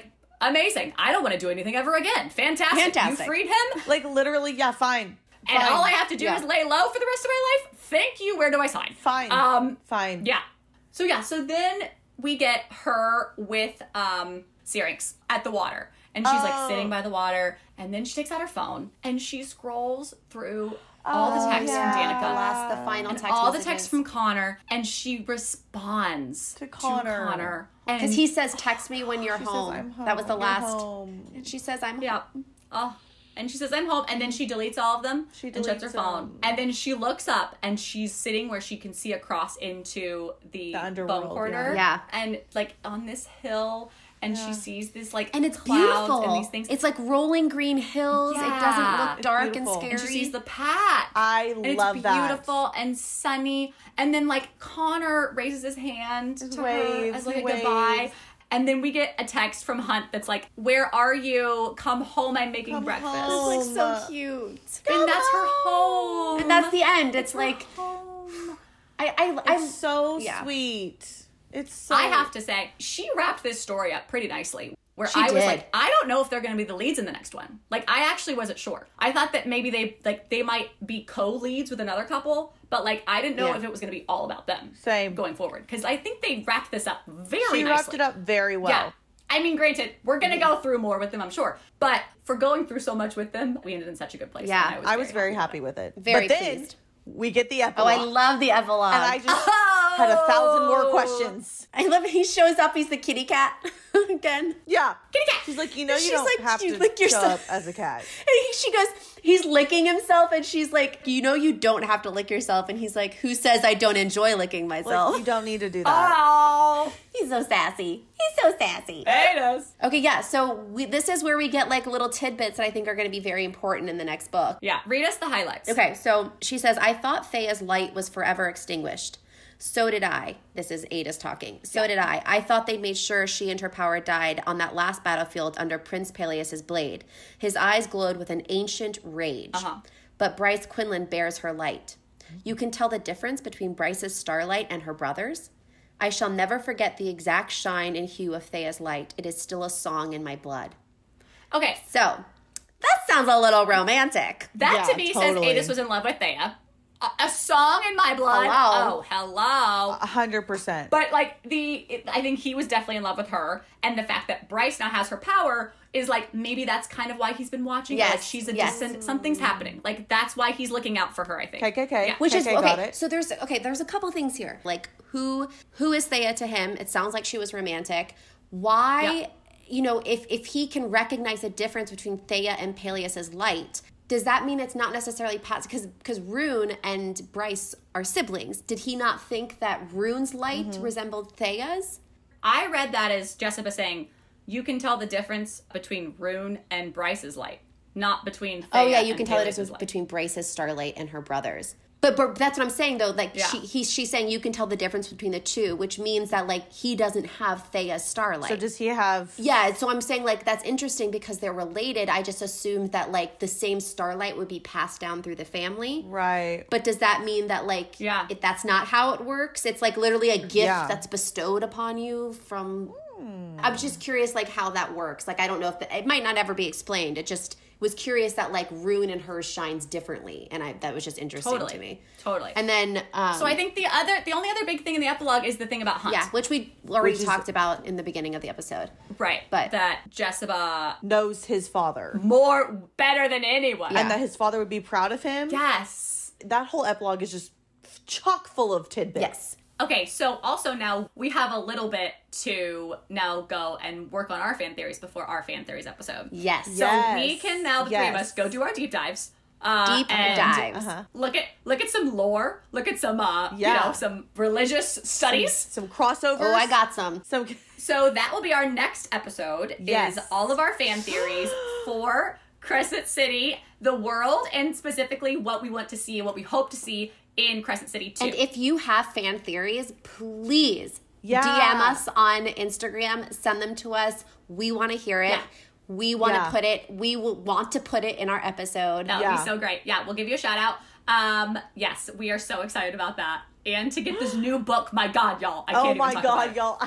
Amazing. I don't want to do anything ever again. Fantastic. Fantastic. You freed him. Like, literally, yeah, fine. And Fine. all I have to do Yeah. is lay low for the rest of my life. Thank you. Where do I sign? Fine. Um, Fine. yeah. So yeah, so then we get her with um Syrinx at the water. And she's like Oh. sitting by the water, and then she takes out her phone and she scrolls through all the texts yeah. from The Danica. last, the final And text all the messages. texts from Connor, and she responds To Connor. Connor. Because And he says, text me when you're She says, home. "I'm home. That was the You're last. home." And she says, I'm yeah. Oh. And she says, I'm home. And then she deletes all of them She and shuts her deletes phone. them. And then she looks up and she's sitting where she can see across into the, The underworld, bone corridor. yeah. And like on this hill. And she sees this like And it's clouds beautiful. and these things. It's like rolling green hills. It Yeah. doesn't look It's dark and beautiful. scary. and she sees the pack. I and love it's that. beautiful and sunny. And then like Connor raises his hand Just to waves, her as like he a goodbye. waves. And then we get a text from Hunt that's like, "Where are you? Come home. I'm making Come breakfast." home. It's like so cute. And that's her home. And that's the end. It's like, home. I, I, I, It's so yeah. sweet. It's so. I have to say, she wrapped this story up pretty nicely. Where She I was did. like, I don't know if they're going to be the leads in the next one. Like, I actually wasn't sure. I thought that maybe they like they might be co-leads with another couple, but like I didn't know Yeah. if it was going to be all about them. Same. Going forward, because I think they wrapped this up very She nicely. wrapped it up very well. Yeah. I mean, granted, we're going to go through more with them, I'm sure. But for going through so much with them, we ended in such a good place. Yeah. and I was very happy. happy with it. Very but then pleased. we get the oh, epilogue. I love the epilogue. And I just Oh! had a thousand more questions. I love it. He shows up. He's the kitty cat again. Yeah. Kitty cat. She's like, you know, you She's don't like, have you to lick show yourself. up as a cat. And he, she goes, he's licking himself, and she's like, you know, you don't have to lick yourself. And he's like, who says I don't enjoy licking myself? Like, you don't need to do that. Oh, He's so sassy. He's so sassy. hey, does. Okay, yeah. So we, this is where we get like little tidbits that I think are going to be very important in the next book. Yeah, read us the highlights. Okay, so she says, I thought Thea's light was forever extinguished. So did I. This is Ada's talking. So did I. I thought they'd made sure she and her power died on that last battlefield under Prince Peleus's blade. His eyes glowed with an ancient rage. Uh-huh. But Bryce Quinlan bears her light. You can tell the difference between Bryce's starlight and her brother's. I shall never forget the exact shine and hue of Thea's light. It is still a song in my blood. Okay, So, that sounds a little romantic. that Yeah, to me totally. says Adis was in love with Thea. A, a song in my blood. Hello. Oh, hello. A hundred percent. But like the, it, I think he was definitely in love with her, and the fact that Bryce now has her power is like maybe that's kind of why he's been watching. her. Yes, Like she's a yes. distant. Something's happening. Like that's why he's looking out for her. I think. K K K. Yeah. Which is Okay, okay. got it. So there's okay. There's a couple things here. Like who who is Thea to him? It sounds like she was romantic. Why? Yeah. You know, if if he can recognize a difference between Thea and Peleus's light, does that mean it's not necessarily past? Because because Rune and Bryce are siblings. Did he not think that Rune's light Mm-hmm. resembled Thea's? I read that as Jessica saying, you can tell the difference between Rune and Bryce's light, not between. Thea Oh yeah, you and can tell the Peleus's difference light. between Bryce's starlight and her brother's. But, but that's what I'm saying though. Like Yeah. she he's she's saying you can tell the difference between the two, which means that like he doesn't have Thea's starlight. So does he have? Yeah, so I'm saying like that's interesting because they're related. I just assumed that like the same starlight would be passed down through the family. Right. But does that mean that like Yeah. if that's not how it works? It's like literally a gift Yeah. that's bestowed upon you from I'm just curious like how that works. Like I don't know if the, it might not ever be explained. It just was curious that like Rune and hers shines differently, and I that was just interesting Totally. to me. Totally. And then um, so I think the other, the only other big thing in the epilogue is the thing about Hunt. yeah, which we already Which is- talked about in the beginning of the episode. Right. But- that Jessica Knows his father, more better than anyone. and that his father would be proud of him. Yes. That whole epilogue is just chock full of tidbits. Yes. Okay, so also now we have a little bit to now go and work on our fan theories before our fan theories episode. Yes. So Yes. we can now, the three of Yes. us, go do our deep dives. Uh, Deep and dives. Uh-huh. Look at look at some lore. Look at some uh, you Yeah. know, some religious studies. Some crossovers. Oh, I got some. some. So that will be our next episode. Yes. Is all of our fan theories for Crescent City, the world, and specifically what we want to see, what we hope to see in Crescent City two. And if you have fan theories, please Yeah. D M us on Instagram. Send them to us. We want to hear it. Yeah. We want to Yeah. put it. We will want to put it in our episode. That would Yeah. be so great. Yeah, we'll give you a shout out. Um, yes, we are so excited about that. And to get this new book, my God, y'all. I can't Oh even my talk god, about it. y'all! I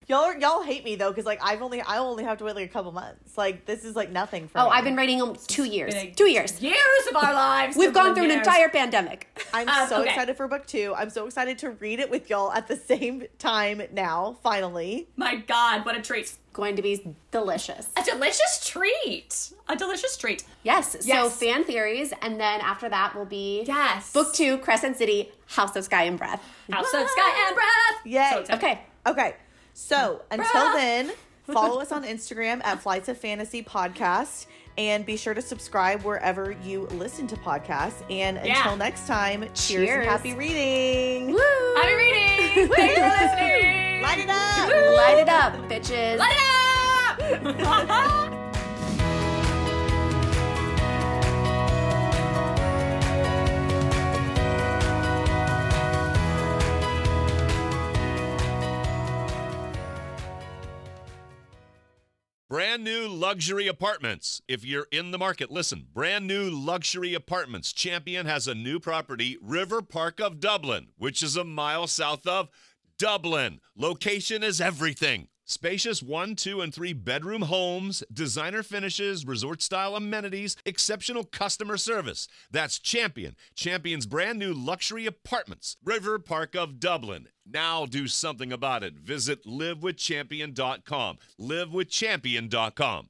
Y'all are, y'all hate me though, because like I've only I only have to wait like a couple months. Like this is like nothing for Oh, me. I've been waiting almost two years. Been a- Two years. Years of our lives. We've gone Couple through an years. entire pandemic. I'm Um, so okay. excited for book two. I'm so excited to read it with y'all at the same time now. Finally, My God, what a treat. Going to be delicious. A delicious treat. A delicious treat. Yes. So Yes. fan theories, and then after that will be Yes. book two, Crescent City, House of Sky and Breath. House of Sky and Breath. Yay. So excited. Okay. okay. So until Bruh. then, follow us on Instagram at Flights of Fantasy Podcast, and be sure to subscribe wherever you listen to podcasts. And Yeah. until next time, cheers, Cheers. and happy reading. Woo! Happy reading. Thanks for listening. Light it up. Light it up, bitches. Light it up. Brand new luxury apartments. If you're in the market, listen. Brand new luxury apartments. Champion has a new property, River Park of Dublin, which is a mile south of Dublin. Location is everything. Spacious one, two, and three bedroom homes, designer finishes, resort-style amenities, exceptional customer service. That's Champion. Champion's brand new luxury apartments, River Park of Dublin. Now do something about it. Visit live with champion dot com. live with champion dot com.